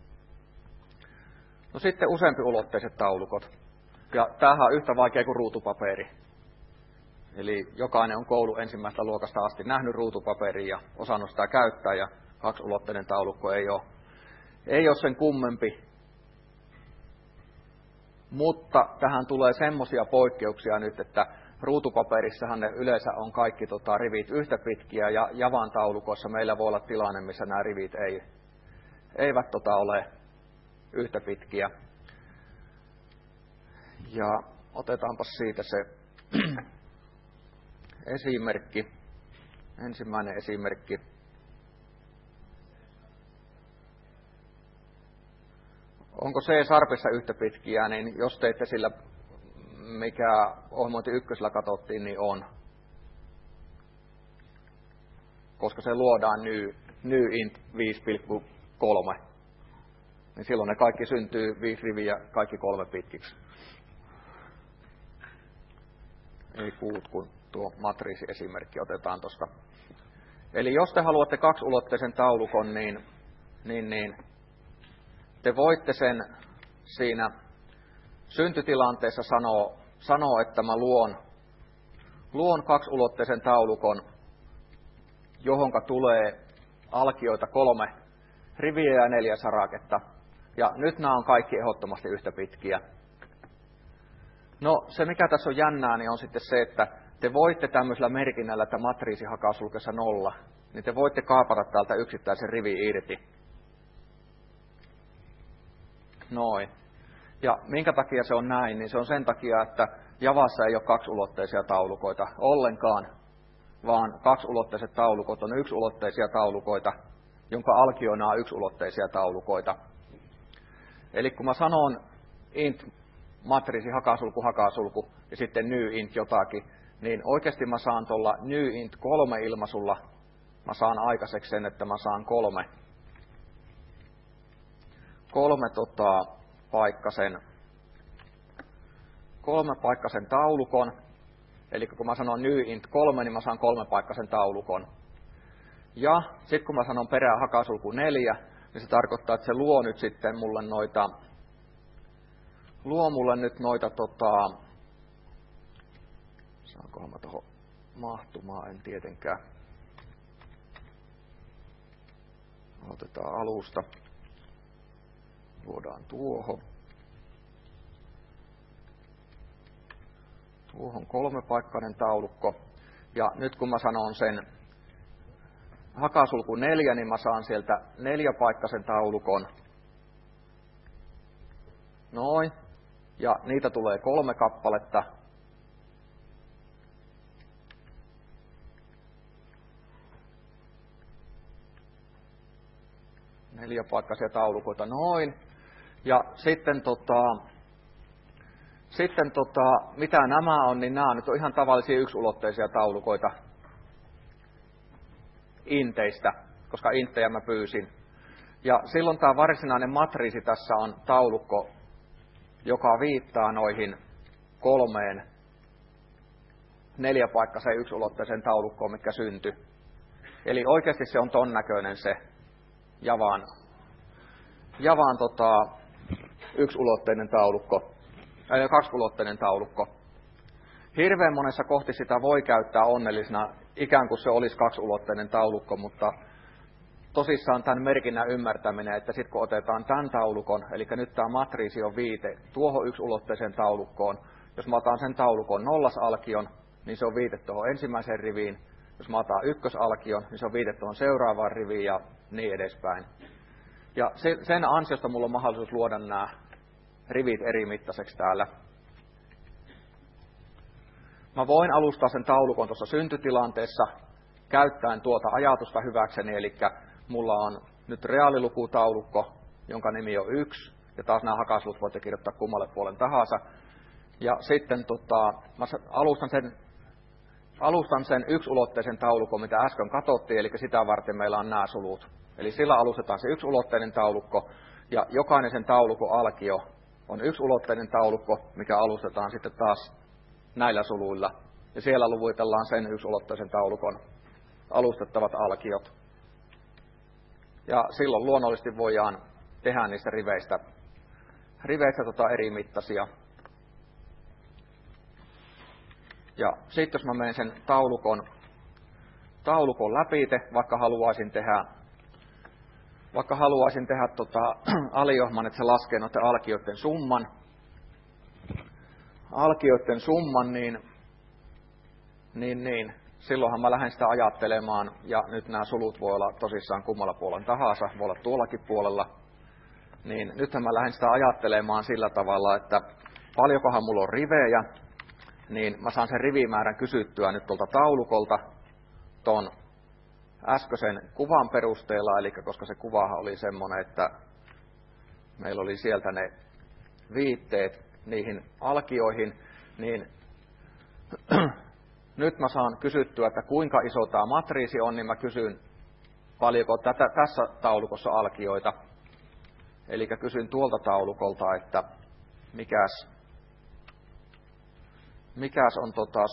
No sitten useampiulotteiset taulukot. Ja tämähän on yhtä vaikea kuin ruutupaperi. Eli jokainen on koulun ensimmäistä luokasta asti nähnyt ruutupaperia ja osannut sitä käyttää, ja kaksiulotteinen taulukko ei ole sen kummempi. Mutta tähän tulee semmoisia poikkeuksia nyt, että ruutupaperissahan ne yleensä on kaikki rivit yhtä pitkiä, ja Javan taulukoissa meillä voi olla tilanne, missä nämä rivit eivät ole yhtä pitkiä. Ja otetaanpa siitä se esimerkki. Ensimmäinen esimerkki. Onko C-sharpissa yhtä pitkiä, niin jos teitte sillä, mikä ohjelmointi ykkösellä katsottiin, niin on. Koska se luodaan new int 5,3. Niin silloin ne kaikki syntyy 5 riviä, kaikki 3 pitkiksi. Ei kuut, kun tuo matriisiesimerkki otetaan tuosta. Eli jos te haluatte kaksiulotteisen taulukon, niin te voitte sen siinä syntytilanteessa sanoa, että mä luon kaksiulotteisen taulukon, johonka tulee alkioita 3 riviä ja 4 saraketta. Ja nyt nämä on kaikki ehdottomasti yhtä pitkiä. No se mikä tässä on jännää, niin on sitten se, että te voitte tämmöisellä merkinnällä, että matriisi hakasulkessa 0, niin te voitte kaapata täältä yksittäisen rivin irti. Noin. Ja minkä takia se on näin, niin se on sen takia, että Javassa ei ole kaksiulotteisia taulukoita ollenkaan, vaan kaksiulotteiset taulukot on yksiulotteisia taulukoita, jonka alkioina on yksiulotteisia taulukoita. Eli kun mä sanon int matriisi hakasulku ja sitten new int jotakin, niin oikeasti mä saan tuolla new int 3 ilmaisulla, mä saan aikaiseksi sen, että mä saan kolmepaikkaisen taulukon. Eli kun mä sanon new int 3, niin mä saan 3-paikkaisen taulukon. Ja sitten kun mä sanon perään hakasulku 4, niin se tarkoittaa, että se luo nyt sitten mulle noita saankohan mä tuohon mahtumaan, en tietenkään. Otetaan alusta. Luodaan tuohon. Tuohon 3-paikkainen taulukko. Ja nyt kun mä sanon sen hakasulku 4, niin mä saan sieltä 4-paikkaisen taulukon. Noin. Ja niitä tulee 3 kappaletta. Neljäpaikkaisia taulukoita, noin. Ja sitten mitä nämä on, niin nämä nyt on ihan tavallisia yksulotteisia taulukoita inteistä, koska inttejä mä pyysin. Ja silloin tämä varsinainen matriisi tässä on taulukko, joka viittaa noihin 3 4-paikkaiseen yksulotteiseen taulukkoon, mikä syntyi. Eli oikeasti se on ton näköinen se Javan yksiulotteinen taulukko, kaksiulotteinen taulukko. Hirveän monessa kohti sitä voi käyttää onnellisena, ikään kuin se olisi kaksiulotteinen taulukko, mutta tosissaan tämän merkinnän ymmärtäminen, että sitten kun otetaan tämän taulukon, eli nyt tämä matriisi on viite tuohon yksiulotteiseen taulukkoon, jos mä otan sen taulukon 0-alkion, niin se on viite tuohon ensimmäiseen riviin. Jos mä otan 1-alkion, niin se on viite tuohon seuraavaan riviin ja niin edespäin. Ja sen ansiosta mulla on mahdollisuus luoda nämä rivit eri mittaiseksi täällä. mä voin alustaa sen taulukon tuossa syntytilanteessa käyttäen tuota ajatusta hyväkseni, eli mulla on nyt reaalilukutaulukko, jonka nimi on 1, ja taas nämä hakaslut voitte kirjoittaa kummalle puolen tahansa. Ja sitten mä alustan sen yksiulotteisen taulukon, mitä äsken katsottiin, eli sitä varten meillä on nämä sulut. Eli sillä alustetaan se yksiulotteinen taulukko, ja jokainen sen taulukon alkio on yksiulotteinen taulukko, mikä alustetaan sitten taas näillä suluilla. Ja siellä luvuitellaan sen yksiulotteisen taulukon alustettavat alkiot. Ja silloin luonnollisesti voidaan tehdä niistä riveistä eri mittaisia. Ja sitten jos mä menen sen taulukon läpite, vaikka haluaisin tehdä aliohman, että se laskee noiden alkioiden summan, niin silloinhan mä lähden sitä ajattelemaan, ja nyt nämä sulut voi olla tosissaan kummalla puolella tahansa, voi olla tuollakin puolella, niin nythän mä lähden sitä ajattelemaan sillä tavalla, että paljonkohan mulla on rivejä, niin mä saan sen rivimäärän kysyttyä nyt tuolta taulukolta ton äskeisen kuvan perusteella, eli koska se kuvahan oli semmoinen, että meillä oli sieltä ne viitteet niihin alkioihin, niin nyt mä saan kysyttyä, että kuinka iso tämä matriisi on, niin mä kysyn, paljonko tässä taulukossa alkioita. Eli kysyn tuolta taulukolta, että mikäs on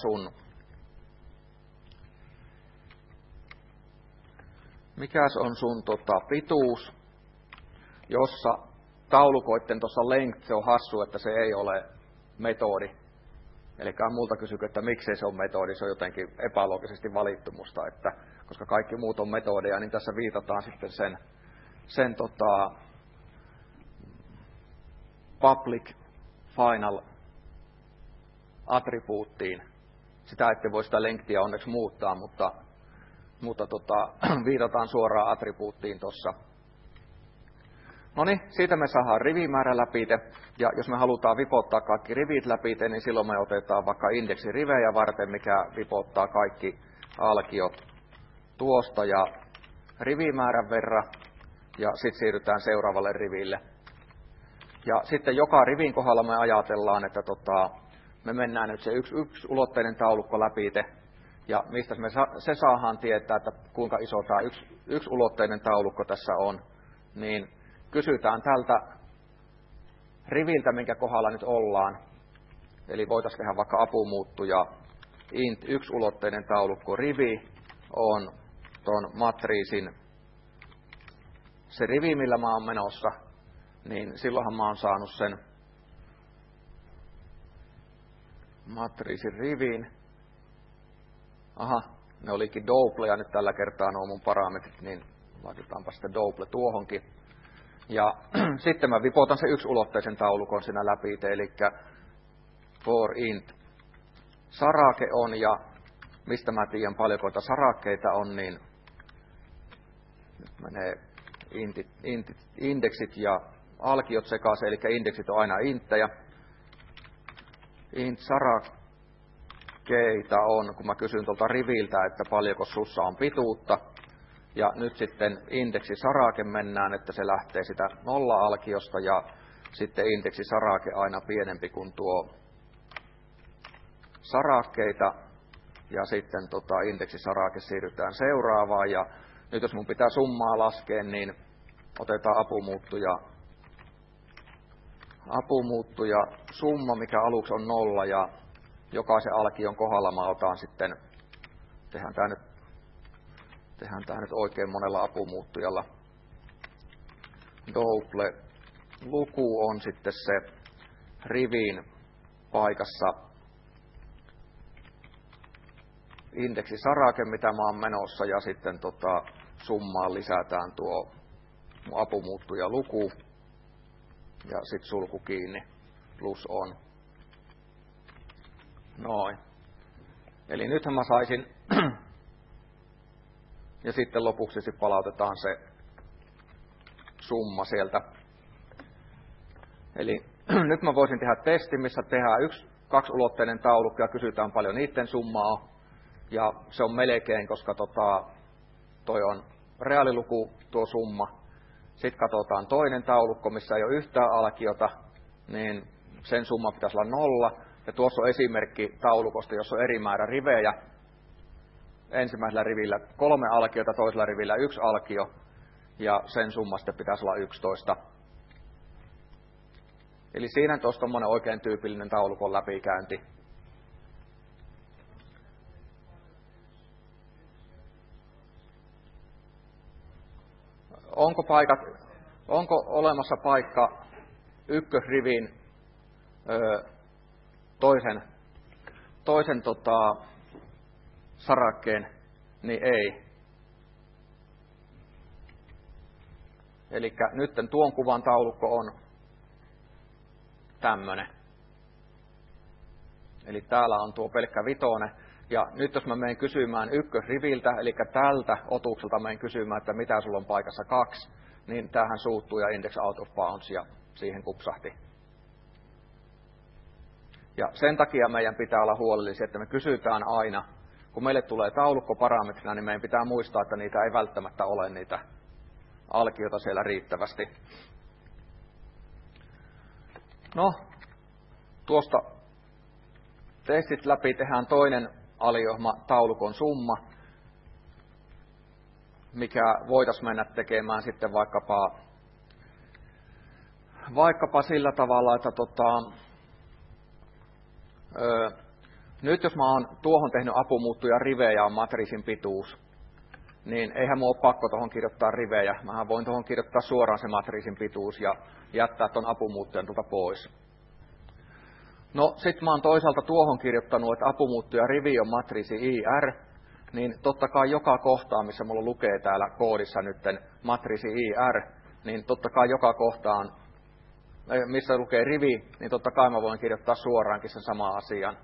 sun pituus, jossa taulukoitten tuossa length, se on hassu, että se ei ole metodi. Eli multa kysykö, että miksei se on metodi, se on jotenkin epäloogisesti valittu musta, että koska kaikki muut on metodeja, niin tässä viitataan sitten sen public final attribuuttiin. Sitä ette voi sitä lengthia onneksi muuttaa, mutta viitataan suoraan attribuuttiin tuossa. Noniin, siitä me saadaan rivimäärä läpi, ja jos me halutaan vipottaa kaikki rivit läpi, niin silloin me otetaan vaikka indeksirivejä varten, mikä vipottaa kaikki alkiot tuosta ja rivimäärän verran, ja sitten siirrytään seuraavalle riville. Ja sitten joka rivin kohdalla me ajatellaan, että me mennään nyt se yksiulotteinen taulukko läpi, ja mistä se saadaan tietää, että kuinka iso tämä yksiulotteinen taulukko tässä on, niin kysytään tältä riviltä, minkä kohdalla nyt ollaan. Eli voitaisiin tehdä vaikka apumuuttuja int yksiulotteinen taulukko rivi on tuon matriisin se rivi, millä mä oon menossa, niin silloinhan mä oon saanut sen matriisin rivin. Aha, ne olikin double, ja nyt tällä kertaa nuo mun parametrit, niin laitetaanpa sitten double tuohonkin. Ja sitten mä vipotan se yksiulotteisen taulukon siinä läpi, eli for int sarake on, ja mistä mä tiedän paljonko sarakkeita on, niin nyt menee indeksit ja alkiot sekaisin, eli indeksit on aina inttejä. Int sarakkeita on, kun mä kysyn tuolta riviltä, että paljonko sussa on pituutta. Ja nyt sitten indeksi sarake mennään, että se lähtee sitä nolla-alkiosta, ja sitten indeksi sarake aina pienempi kuin tuo sarakkeita. Ja sitten indeksi sarake siirrytään seuraavaan. Ja nyt jos mun pitää summaa laskea, niin otetaan apumuuttuja summa, mikä aluksi on 0, ja jokaisen alkion kohdalla mä otan sitten, tehdään tää nyt oikein monella apumuuttujalla. Double luku on sitten se rivin paikassa indeksi sarake, mitä mä oon menossa, ja sitten summaan lisätään tuo mun apumuuttuja luku, ja sitten sulku kiinni, plus on. Noin. Eli nythän mä saisin, ja sitten lopuksi sitten palautetaan se summa sieltä. Eli nyt mä voisin tehdä testin, missä tehdään kaksiulotteinen taulukko ja kysytään paljon niiden summaa. Ja se on melkein, koska toi on reaaliluku tuo summa. Sitten katsotaan toinen taulukko, missä ei ole yhtään alkiota, niin sen summa pitäisi olla 0. Ja tuossa on esimerkki taulukosta, jossa on eri määrä rivejä. Ensimmäisellä rivillä 3 alkiota, toisella rivillä 1 alkio, ja sen summa sitten pitäisi olla 11. Eli siinä tuossa tommoinen oikein tyypillinen taulukon läpikäynti. Onko olemassa paikka ykkösrivin toisen sarakkeen, niin ei. Eli nyt tuon kuvan taulukko on tämmönen. Eli täällä on tuo pelkkä vitonen. Ja nyt jos mä menen kysymään ykkösriviltä, eli tältä otukselta menen kysymään, että mitä sulla on paikassa 2, niin tämähän suuttuu ja index out of bounds ja siihen kupsahti. Ja sen takia meidän pitää olla huolellisia, että me kysytään aina, kun meille tulee taulukko parametrina, niin meidän pitää muistaa, että niitä ei välttämättä ole niitä alkiota siellä riittävästi. No, tuosta testit läpi tehdään toinen aliohma taulukon summa, mikä voitaisiin mennä tekemään sitten vaikkapa sillä tavalla, että nyt jos mä oon tuohon tehnyt apumuuttuja rivejä on matriisin pituus, niin eihän mun ole pakko tuohon kirjoittaa rivejä. Mähän voin tuohon kirjoittaa suoraan se matriisin pituus ja jättää ton apumuuttujan tuolta pois. No sit mä oon toisaalta tuohon kirjoittanut, että apumuuttuja rivi on matriisi IR, niin totta kai joka kohtaa, missä mulla lukee täällä koodissa nytten matriisi IR, niin totta kai joka kohtaan, missä lukee rivi, niin totta kai mä voin kirjoittaa suoraankin sen saman asian.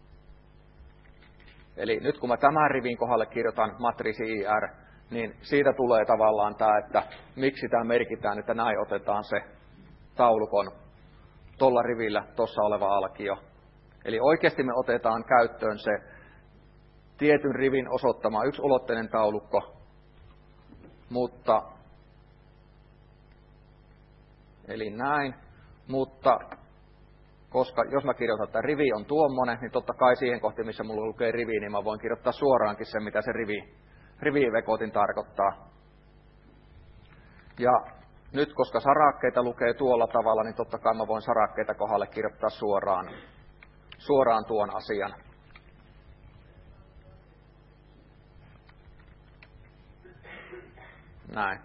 Eli nyt kun mä tämän rivin kohdalle kirjoitan matriisi IR, niin siitä tulee tavallaan tämä, että miksi tämä merkitään, että näin otetaan se taulukon tuolla rivillä tuossa oleva alkio. Eli oikeasti me otetaan käyttöön se tietyn rivin osoittama yksiulotteinen taulukko, mutta eli näin, mutta koska jos mä kirjoitan, että rivi on tuommoinen, niin totta kai siihen kohti, missä mulla lukee rivi, niin mä voin kirjoittaa suoraankin sen, mitä se rivivekotin tarkoittaa. Ja nyt, koska sarakkeita lukee tuolla tavalla, niin totta kai mä voin sarakkeita kohdalle kirjoittaa suoraan tuon asian. Näin.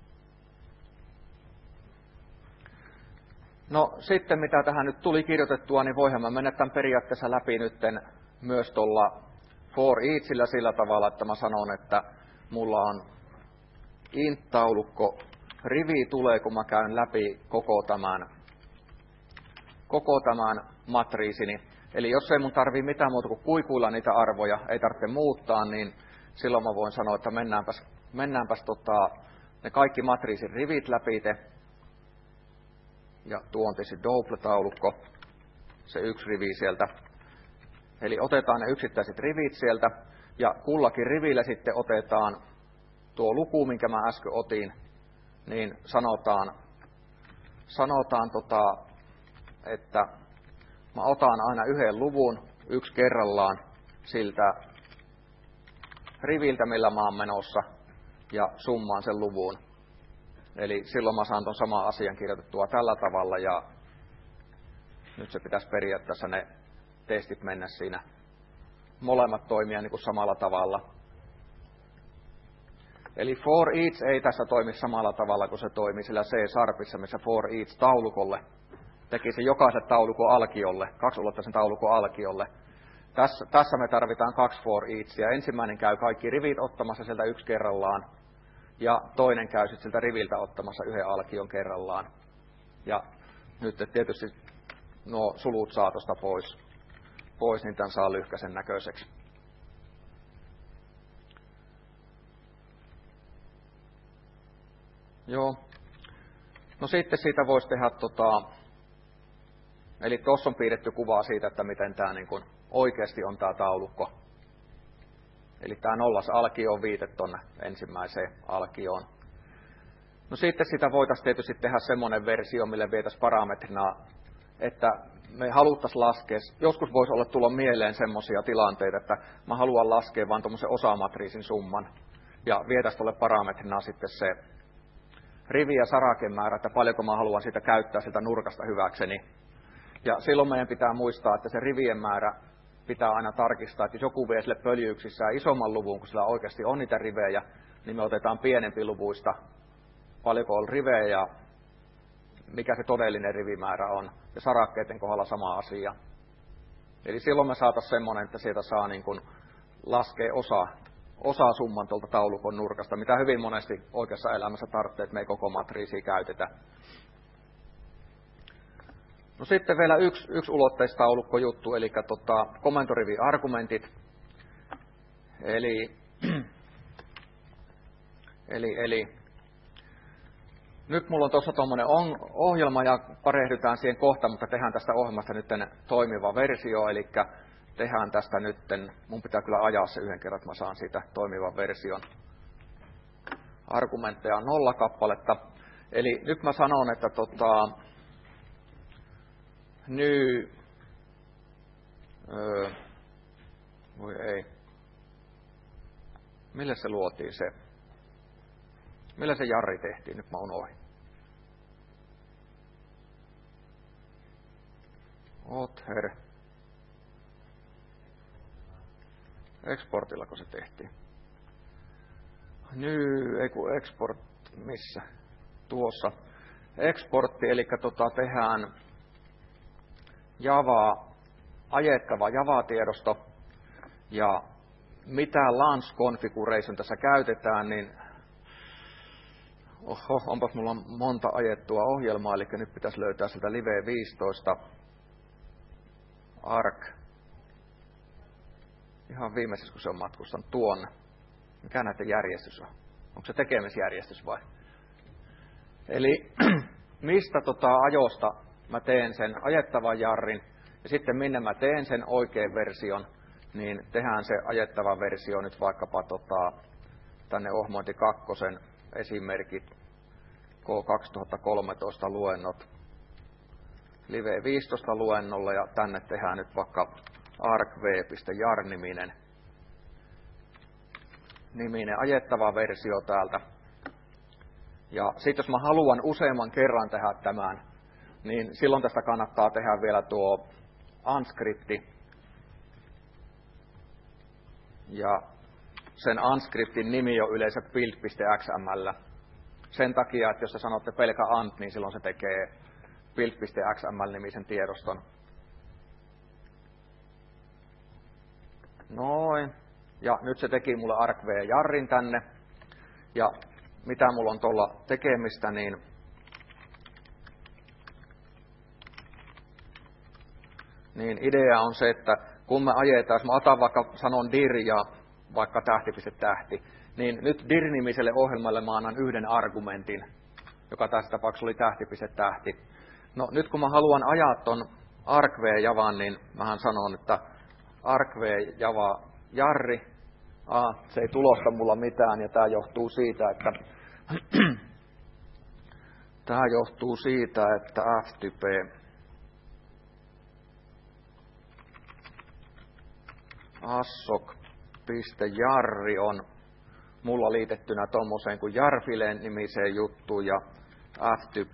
No sitten mitä tähän nyt tuli kirjoitettua, niin voihan mä mennä tämän periaatteessa läpi nytten myös tuolla for eachillä sillä tavalla, että mä sanon, että mulla on int-taulukko, rivi tulee, kun mä käyn läpi koko tämän matriisini. Eli jos ei mun tarvii mitään muuta kuin kuikuilla niitä arvoja, ei tarvitse muuttaa, niin silloin mä voin sanoa, että mennäänpäs ne kaikki matriisin rivit läpite. Ja tuo on tietysti double-taulukko, se yksi rivi sieltä. Eli otetaan ne yksittäiset rivit sieltä, ja kullakin rivillä sitten otetaan tuo luku, minkä mä äsken otin, niin sanotaan että mä otan aina yhden luvun, yksi kerrallaan siltä riviltä, millä mä oon menossa, ja summaan sen luvun. Eli silloin mä saan ton saman asian kirjoitettua tällä tavalla, ja nyt se pitäisi periaatteessa ne testit mennä siinä. Molemmat toimia niin kuin samalla tavalla. Eli for each ei tässä toimi samalla tavalla kuin se toimii sillä C-sharpissa, missä for each taulukolle tekisi jokaisen taulukon alkiolle, kaksiulotteisen taulukon alkiolle. Tässä me tarvitaan 2 for eachia. Ensimmäinen käy kaikki rivit ottamassa sieltä yksi kerrallaan, ja toinen käy sitten siltä riviltä ottamassa yhden alkion kerrallaan. Ja nyt tietysti nuo sulut saa tuosta pois, niin tämän saa lyhkäisen näköiseksi. Joo. No sitten siitä voisi tehdä Eli tuossa on piirretty kuvaa siitä, että miten tämä niin kuin oikeasti on tämä taulukko. Eli tämä 0 alkio on viite tuonne ensimmäiseen alkioon. No sitten sitä voitaisiin tietysti tehdä semmoinen versio, mille vietäisiin parametrina, että me haluttaisiin laskea, joskus voisi olla tulla mieleen semmoisia tilanteita, että mä haluan laskea vaan tuommoisen osamatriisin summan, ja vietäisiin tuolle parametrina sitten se rivi- ja sarakemäärä, että paljonko mä haluan sitä käyttää siltä nurkasta hyväkseni. Ja silloin meidän pitää muistaa, että se rivien määrä pitää aina tarkistaa, että jos joku vie sille pöljyyksissään isomman luvun, kun sillä oikeasti on niitä rivejä, niin me otetaan pienempi luvuista, paljonko on rivejä ja mikä se todellinen rivimäärä on. Ja sarakkeiden kohdalla sama asia. Eli silloin me saataisiin semmoinen, että sieltä saa niin kuin laskea osa summan tuolta taulukon nurkasta, mitä hyvin monesti oikeassa elämässä tarvitsee, että me ei koko matriisia käytetä. No sitten vielä yksi ulotteistaulukkojuttu, eli komentorivi-argumentit. Eli nyt mulla on tuossa tuommoinen ohjelma ja perehdytään siihen kohta, mutta tehdään tästä ohjelmasta nyt toimiva versio, eli tehdään tästä nyt, mun pitää kyllä ajaa se yhden kerran, että mä saan siitä toimivan version. Argumentteja 0 kappaletta. Eli nyt mä sanon, että voi ei. Mille se luotiin se? Millä se jarri tehtiin? Nyt mä unohdin. Other. Exportillako se tehtiin? Ei kun export, missä? Tuossa. Exportti, eli tehdään ajettava Java-tiedosto, ja mitä launch configuration tässä käytetään, niin onpas mulla monta ajettua ohjelmaa, eli nyt pitäisi löytää sieltä Live 15 Arc. Ihan viimeisessä, kun se on matkustanut tuonne. Mikä näiden järjestys on? Onko se tekemisjärjestys vai? Eli mistä ajosta mä teen sen ajettavan jarrin, ja sitten minne mä teen sen oikean version, niin tehdään se ajettava versio nyt vaikkapa tänne Ohmointi 2 esimerkit K2013 luennot Live 15 luennolla, ja tänne tehdään nyt vaikka arcv.jar-niminen ajettava versio täältä. Ja sitten jos mä haluan useamman kerran tehdä tämän, niin silloin tästä kannattaa tehdä vielä tuo unscripti. Ja sen unscriptin nimi on yleensä build.xml. Sen takia, että jos te sanotte pelkä ant, niin silloin se tekee build.xml-nimisen tiedoston. Noin. Ja nyt se teki mulle arcv-jarrin tänne. Ja mitä mulla on tuolla tekemistä, niin idea on se, että kun me ajetaan, jos mä otan vaikka sanon dir ja vaikka tähti, niin nyt dir-nimiselle ohjelmalle mä annan yhden argumentin, joka tässä tapauksessa oli tähti. No nyt kun mä haluan ajaa ton arcv-javan, niin mähän sanon, että arcv-java jarri, se ei tulosta mulla mitään, ja tää johtuu siitä, että ftp assok.jarri on mulla liitettynä tommoseen kuin jarfileen nimiseen juttuun, ja ftp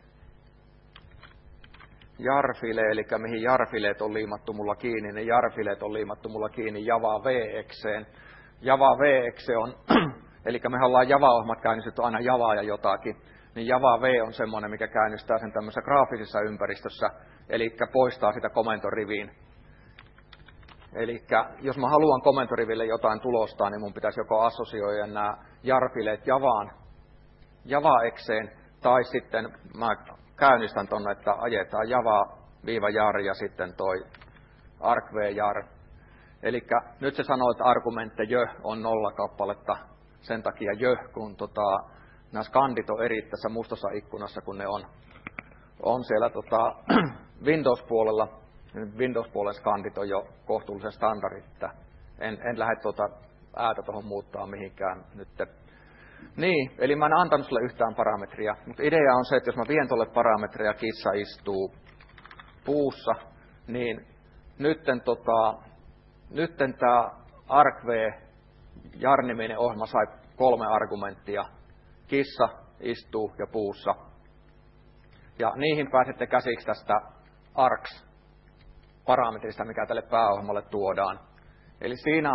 jarfile, eli mihin jarfileet on liimattu mulla kiinni, niin jarfileet on liimattu mulla kiinni Java VX:een. Java VX on, eli me ollaan Java-ohjelmat käynnistetty aina Javaa ja jotakin, niin Java V on semmoinen, mikä käynnistää sen tämmöisessä graafisessa ympäristössä, eli poistaa sitä komentoriviin. Eli jos mä haluan komentoriville jotain tulostaa, niin mun pitäisi joko assosioida nämä jarfileet Java-ekseen, tai sitten mä käynnistän tuonne, että ajetaan Java-jar ja sitten toi arcv-jar. Eli nyt se sanoo, että argumentte on 0 kappaletta, sen takia kun nämä skandit on eri tässä mustassa ikkunassa, kun ne on siellä Windows-puolella, Windows-puolen skandit on jo kohtuullisen standardit, että en lähde äätä tuohon muuttaa mihinkään nyt. Niin, eli mä en antanut sulle yhtään parametria, mutta idea on se, että jos mä vien tuolle parametria, kissa istuu puussa, niin nytten tämä ArcV Jar-niminen ohjelma sai 3 argumenttia. Kissa istuu ja puussa. Ja niihin pääsette käsiksi tästä args-parametrista, mikä tälle pääohjelmalle tuodaan. Eli siinä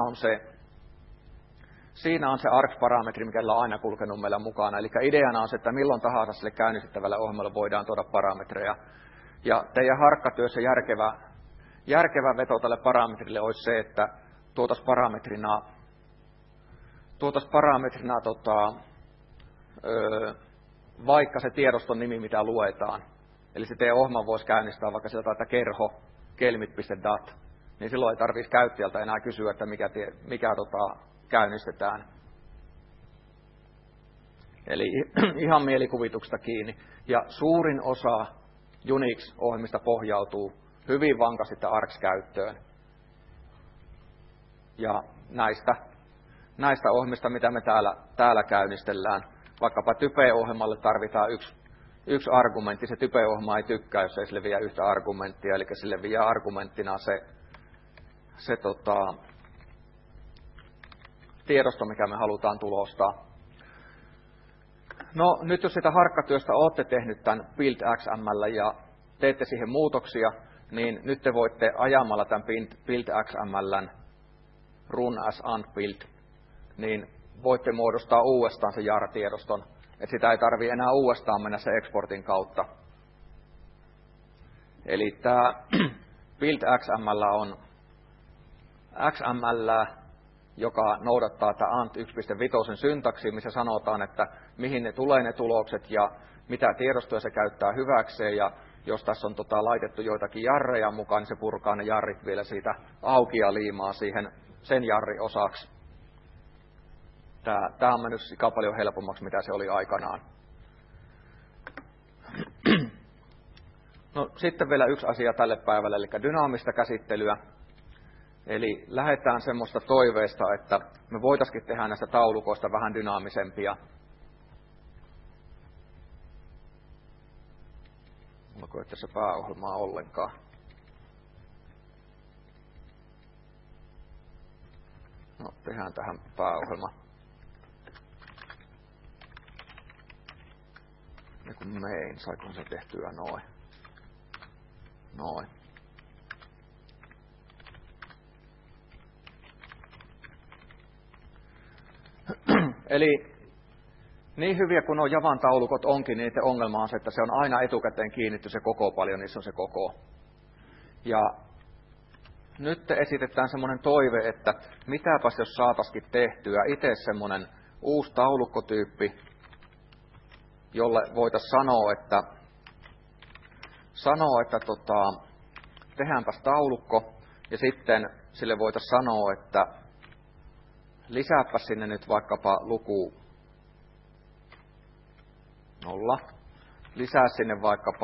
on se args-parametri, mikä on aina kulkenut meillä mukana. Eli ideana on se, että milloin tahansa sille käynnistettävälle ohjelmalle voidaan tuoda parametreja. Ja teidän harkkatyössä järkevä veto tälle parametrille olisi se, että tuotaisiin parametrina vaikka se tiedoston nimi, mitä luetaan. Eli se teidän ohjelma voisi käynnistää vaikka sieltä, että kerho kelmit.dat, niin silloin ei tarvitsisi käyttäjältä enää kysyä, että mikä käynnistetään. Eli ihan mielikuvituksesta kiinni. Ja suurin osa Unix-ohjelmista pohjautuu hyvin vankasti ARX-käyttöön. Ja näistä ohjelmista, mitä me täällä käynnistellään, vaikkapa Type-ohjelmalle tarvitaan yksi argumentti. Se Type-ohjelma ei tykkää, jos ei sille vie yhtä argumenttia, eli sille vie argumenttina se tiedosto, mikä me halutaan tulostaa. No nyt jos sitä harkkatyöstä olette tehnyt tämän build.xml ja teette siihen muutoksia, niin nyt te voitte ajamalla tämän build.xmln run as unbuild, niin voitte muodostaa uudestaan se jar-tiedoston, että sitä ei tarvitse enää uudestaan mennä se exportin kautta. Eli tämä build.xml on XML, joka noudattaa tämä ANT 1.5 syntaksi, missä sanotaan, että mihin ne tulee ne tulokset ja mitä tiedostoja se käyttää hyväkseen. Ja jos tässä on laitettu joitakin jarreja mukaan, niin se purkaa ne jarrit vielä siitä auki ja liimaa siihen sen jarri osaksi. Tämä on mennyt aika paljon helpommaksi, mitä se oli aikanaan. No, sitten vielä yksi asia tälle päivälle, eli dynaamista käsittelyä. Eli lähdetään semmoista toiveesta, että me voitaisiin tehdä näistä taulukoista vähän dynaamisempia. Onko tässä pääohjelmaa ollenkaan? No, tehdään tähän pääohjelma. Ja kun main, saiko se tehtyä noin? Noin. Eli niin hyviä kuin on Javan taulukot onkin, niin niiden ongelma on se, että se on aina etukäteen kiinnitty se koko paljon, niin se on se koko. Ja nyt esitetään semmoinen toive, että mitäpäs jos saataisiin tehtyä itse semmoinen uusi taulukkotyyppi, jolle voitaisiin sanoa, että tehdäänpäs taulukko, ja sitten sille voitaisiin sanoa, että lisääpä sinne nyt vaikkapa luku 0, lisää sinne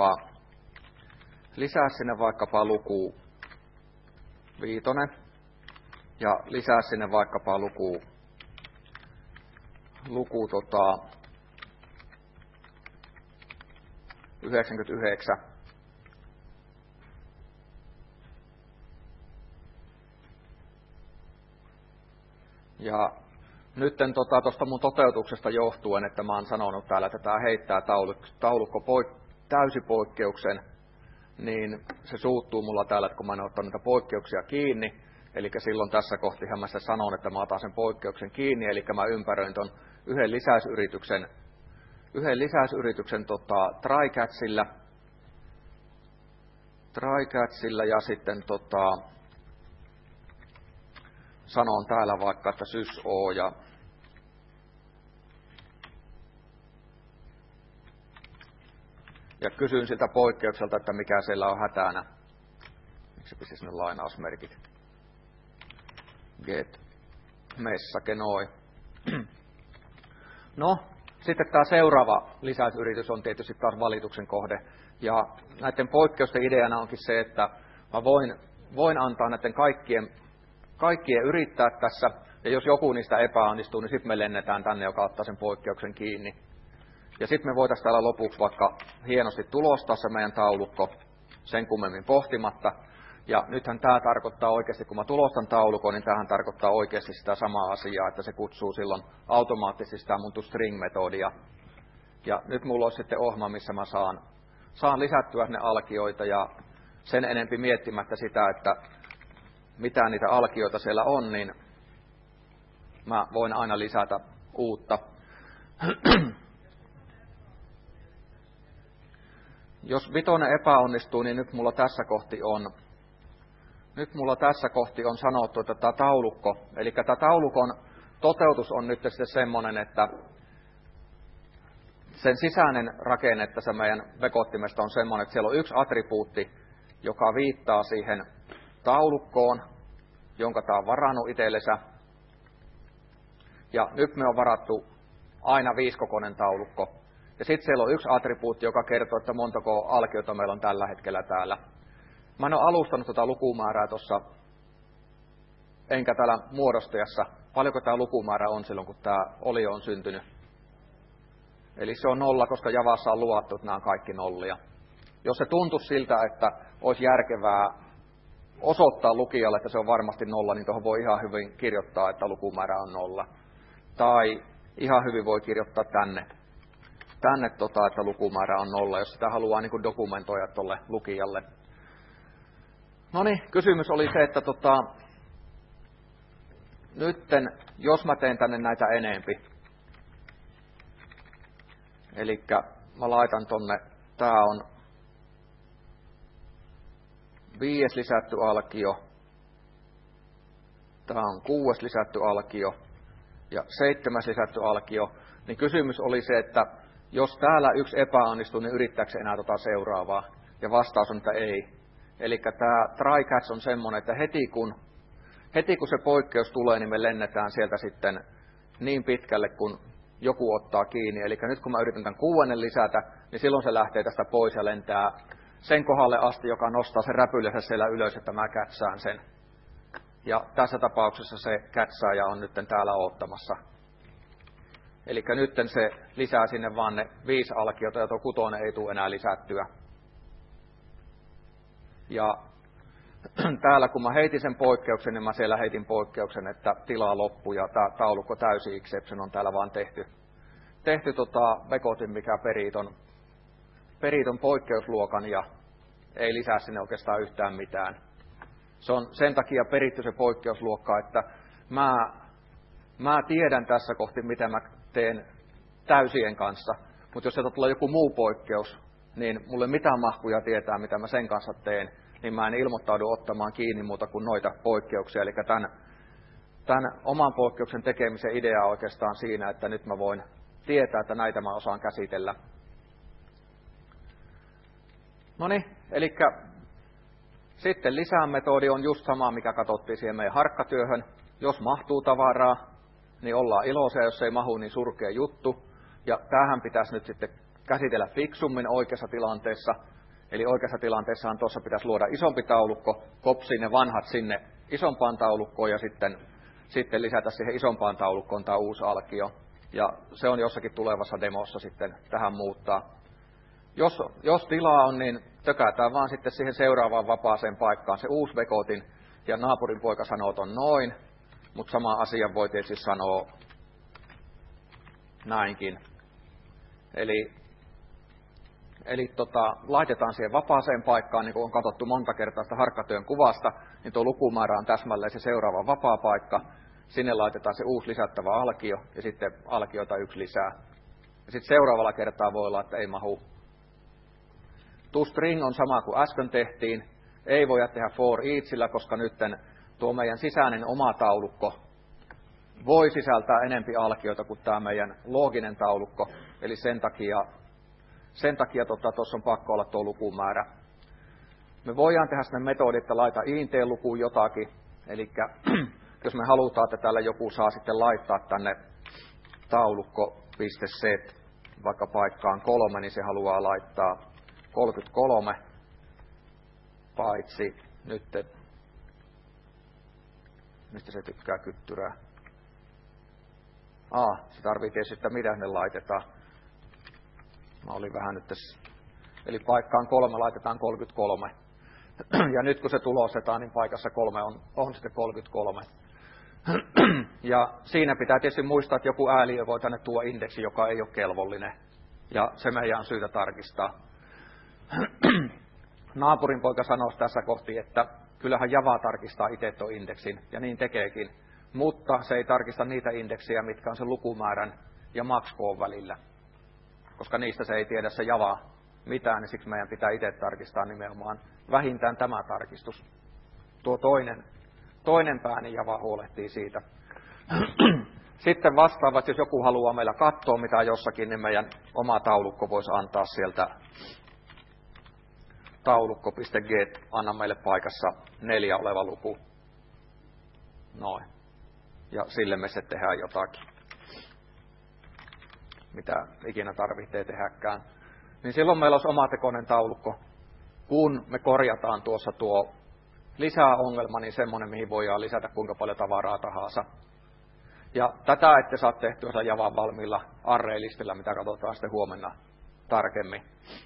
vaikkapa luku 5, ja lisää sinne vaikkapa luku 99. Ja nyt tuosta mun toteutuksesta johtuen, että mä oon sanonut täällä, että tämä heittää taulukko täysipoikkeuksen, niin se suuttuu mulla täällä, että kun mä en ottanut niitä poikkeuksia kiinni. Eli silloin tässä kohtihan mä sanon, että mä otan sen poikkeuksen kiinni, eli mä ympäröin ton yhden lisäysyrityksen trycatchillä ja sitten sanon täällä vaikka, että sys.o ja kysyn siltä poikkeukselta, että mikä siellä on hätänä. Miksi pisti sinne lainausmerkit? Get message noin. No, Sitten tämä seuraava lisäysyritys on tietysti taas valituksen kohde. Ja näiden poikkeusten ideana onkin se, että mä voin antaa näiden kaikkien yrittää tässä, ja jos joku niistä epäonnistuu, niin sitten me lennetään tänne, joka ottaa sen poikkeuksen kiinni. Ja sitten me voitaisiin täällä lopuksi vaikka hienosti tulostaa se meidän taulukko sen kummemmin pohtimatta. Ja nythän tämä tarkoittaa oikeasti, kun mä tulostan taulukon, niin tämähän tarkoittaa oikeasti sitä samaa asiaa, että se kutsuu silloin automaattisesti sitä mun string-metodia. Ja nyt mulla olisi sitten ohjelma, missä mä saan lisättyä ne alkioita ja sen enempi miettimättä sitä, että mitä niitä alkioita siellä on, niin mä voin aina lisätä uutta. Jos vitonen epäonnistuu, niin nyt mulla tässä kohti on sanottu, että tämä taulukko, eli tämä taulukon toteutus on nyt sitten semmoinen, että sen sisäinen rakenne tässä meidän vekottimesta on semmoinen, että siellä on yksi attribuutti, joka viittaa siihen taulukkoon, jonka tämä on varannut itsellensä. Ja nyt me on varattu aina 5-kokoinen taulukko. Ja sitten siellä on yksi attribuutti, joka kertoo, että montako alkiota meillä on tällä hetkellä täällä. Mä en ole alustanut tuota lukumäärää tuossa, enkä täällä muodostajassa. Paljonko tämä lukumäärä on silloin, kun tämä olio on syntynyt. Eli se on 0, koska Javassa on luvattu, että nämä on kaikki nollia. Jos se tuntuisi siltä, että olisi järkevää osoittaa lukijalle, että se on varmasti 0, niin tuohon voi ihan hyvin kirjoittaa, että lukumäärä on 0. Tai ihan hyvin voi kirjoittaa tänne että lukumäärä on 0, jos sitä haluaa niin kuin dokumentoida tuolle lukijalle. No niin, kysymys oli se, että nytten, jos mä teen tänne näitä enempi, eli mä laitan tonne, tää on 5 lisätty alkio, tää on 6 lisätty alkio ja 7 lisätty alkio, niin kysymys oli se, että jos täällä yksi epäonnistuu, niin yrittääkö se enää seuraavaa? Ja vastaus on, että ei. Eli tämä try catch on semmoinen, että heti kun se poikkeus tulee, niin me lennetään sieltä sitten niin pitkälle, kun joku ottaa kiinni. Eli nyt kun mä yritän tämän 6 lisätä, niin silloin se lähtee tästä pois ja lentää sen kohdalle asti, joka nostaa sen räpylänsä siellä ylös, että mä kätsään sen. Ja tässä tapauksessa se kätsaaja on nyt täällä odottamassa. Eli nyt se lisää sinne vaan ne 5 alkiota, ja tuo 6 ei tule enää lisättyä. Ja täällä kun mä heitin sen poikkeuksen, niin mä siellä heitin poikkeuksen, että tilaa loppu, ja tämä taulukko täysi exception on täällä vaan tehty vekotin, mikä perii ton poikkeusluokan, ja ei lisää sinne oikeastaan yhtään mitään. Se on sen takia peritty se poikkeusluokka, että mä tiedän tässä kohti, mitä mä teen täysien kanssa, mutta jos sieltä tulee joku muu poikkeus, niin mulle mitään mahkuja tietää, mitä mä sen kanssa teen, niin mä en ilmoittaudu ottamaan kiinni muuta kuin noita poikkeuksia. Eli tämän oman poikkeuksen tekemisen idea on oikeastaan siinä, että nyt mä voin tietää, että näitä mä osaan käsitellä. Noniin, eli sitten lisäämetodi on just sama, mikä katsottiin siihen meidän harkkatyöhön. Jos mahtuu tavaraa, niin ollaan iloisia, jos ei mahu, niin surkea juttu. Ja tämähän pitäisi nyt sitten käsitellä fiksummin oikeassa tilanteessa. Eli oikeassa tilanteessahan tuossa pitäisi luoda isompi taulukko, kopsii ne vanhat sinne isompaan taulukkoon ja sitten lisätä siihen isompaan taulukkoon tämä uusi alkio. Ja se on jossakin tulevassa demossa sitten tähän muuttaa. Jos tilaa on, niin tökätään vaan sitten siihen seuraavaan vapaaseen paikkaan se uusi vekotin. Ja naapurin poika sanoo ton noin, mutta sama asia voi tietysti sanoa näinkin. Eli laitetaan siihen vapaaseen paikkaan, niin kuin on katsottu monta kertaa sitä harkkatyön kuvasta, niin tuo lukumäärä on täsmälleen se seuraava vapaa paikka. Sinne laitetaan se uusi lisättävä alkio ja sitten alkiota 1 lisää. Ja sitten seuraavalla kertaa voi olla, että ei mahu. ToString on sama kuin äsken tehtiin. Ei voida tehdä for eachillä, koska nyt tuo meidän sisäinen oma taulukko voi sisältää enempi alkioita kuin tämä meidän looginen taulukko. Eli sen takia tuossa on pakko olla tuo lukumäärä. Me voidaan tehdä sinne metodi, että laita int-lukuun jotakin. Eli jos me halutaan, että täällä joku saa sitten laittaa tänne taulukko .set, vaikka paikkaan 3, niin se haluaa laittaa 33, paitsi nyt, mistä se tykkää kyttyrää. Se tarvii tietysti, että mitä ne laitetaan. Mä olin vähän nyt tässä. Eli paikkaan 3 laitetaan 33. Ja nyt kun se tulostetaan, niin paikassa 3 on sitten 33. Ja siinä pitää tietysti muistaa, että joku ääliö voi tänne tuoda indeksi, joka ei ole kelvollinen. Ja se meidän on syytä tarkistaa. Naapurin poika sanoi tässä kohti, että kyllähän Java tarkistaa itse tuon indeksin, ja niin tekeekin. Mutta se ei tarkista niitä indeksejä, mitkä on sen lukumäärän ja max-koon välillä. Koska niistä se ei tiedä se Java mitään, niin siksi meidän pitää itse tarkistaa nimenomaan vähintään tämä tarkistus. Tuo toinen pää, niin Java huolehtii siitä. Sitten vastaavasti, jos joku haluaa meillä katsoa mitä jossakin, niin meidän oma taulukko voisi antaa sieltä taulukko.get, anna meille paikassa 4 oleva luku. Noin. Ja sille me se tehdään jotakin, mitä ikinä tarvitsee tehdäkään. Niin silloin meillä olisi omatekoinen taulukko, kun me korjataan tuossa tuo lisää ongelma, niin semmoinen, mihin voidaan lisätä kuinka paljon tavaraa tahansa. Ja tätä ette saa tehtyä Javan valmiilla array-listillä, mitä katsotaan sitten huomenna tarkemmin.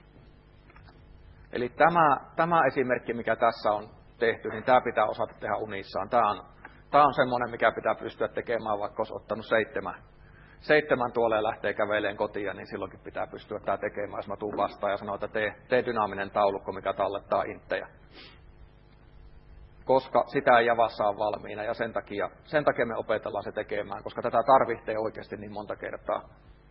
Eli tämä esimerkki, mikä tässä on tehty, niin tämä pitää osata tehdä unissaan. Tämä on semmoinen, mikä pitää pystyä tekemään, vaikka olisi ottanut 7 tuoleen lähtee käveleen kotiin, niin silloinkin pitää pystyä tämä tekemään, jos mä tuun vastaan ja sanon, että tee dynaaminen taulukko, mikä tallettaa inttejä. Koska sitä ei Javassa ole valmiina, ja sen takia me opetellaan se tekemään, koska tätä tarvitsee oikeasti niin monta kertaa.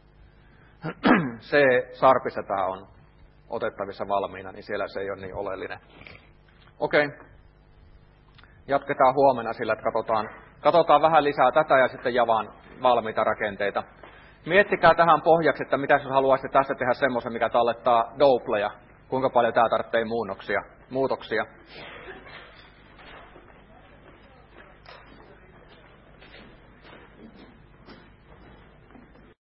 Se sarpissa tämä on otettavissa valmiina, niin siellä se ei ole niin oleellinen. Okei. Jatketaan huomenna sillä, että katsotaan vähän lisää tätä ja sitten Javan valmiita rakenteita. Miettikää tähän pohjaksi, että mitä jos haluaisitte tästä tehdä semmoisen, mikä tallettaa doubleja, kuinka paljon tämä tarvitsee muutoksia.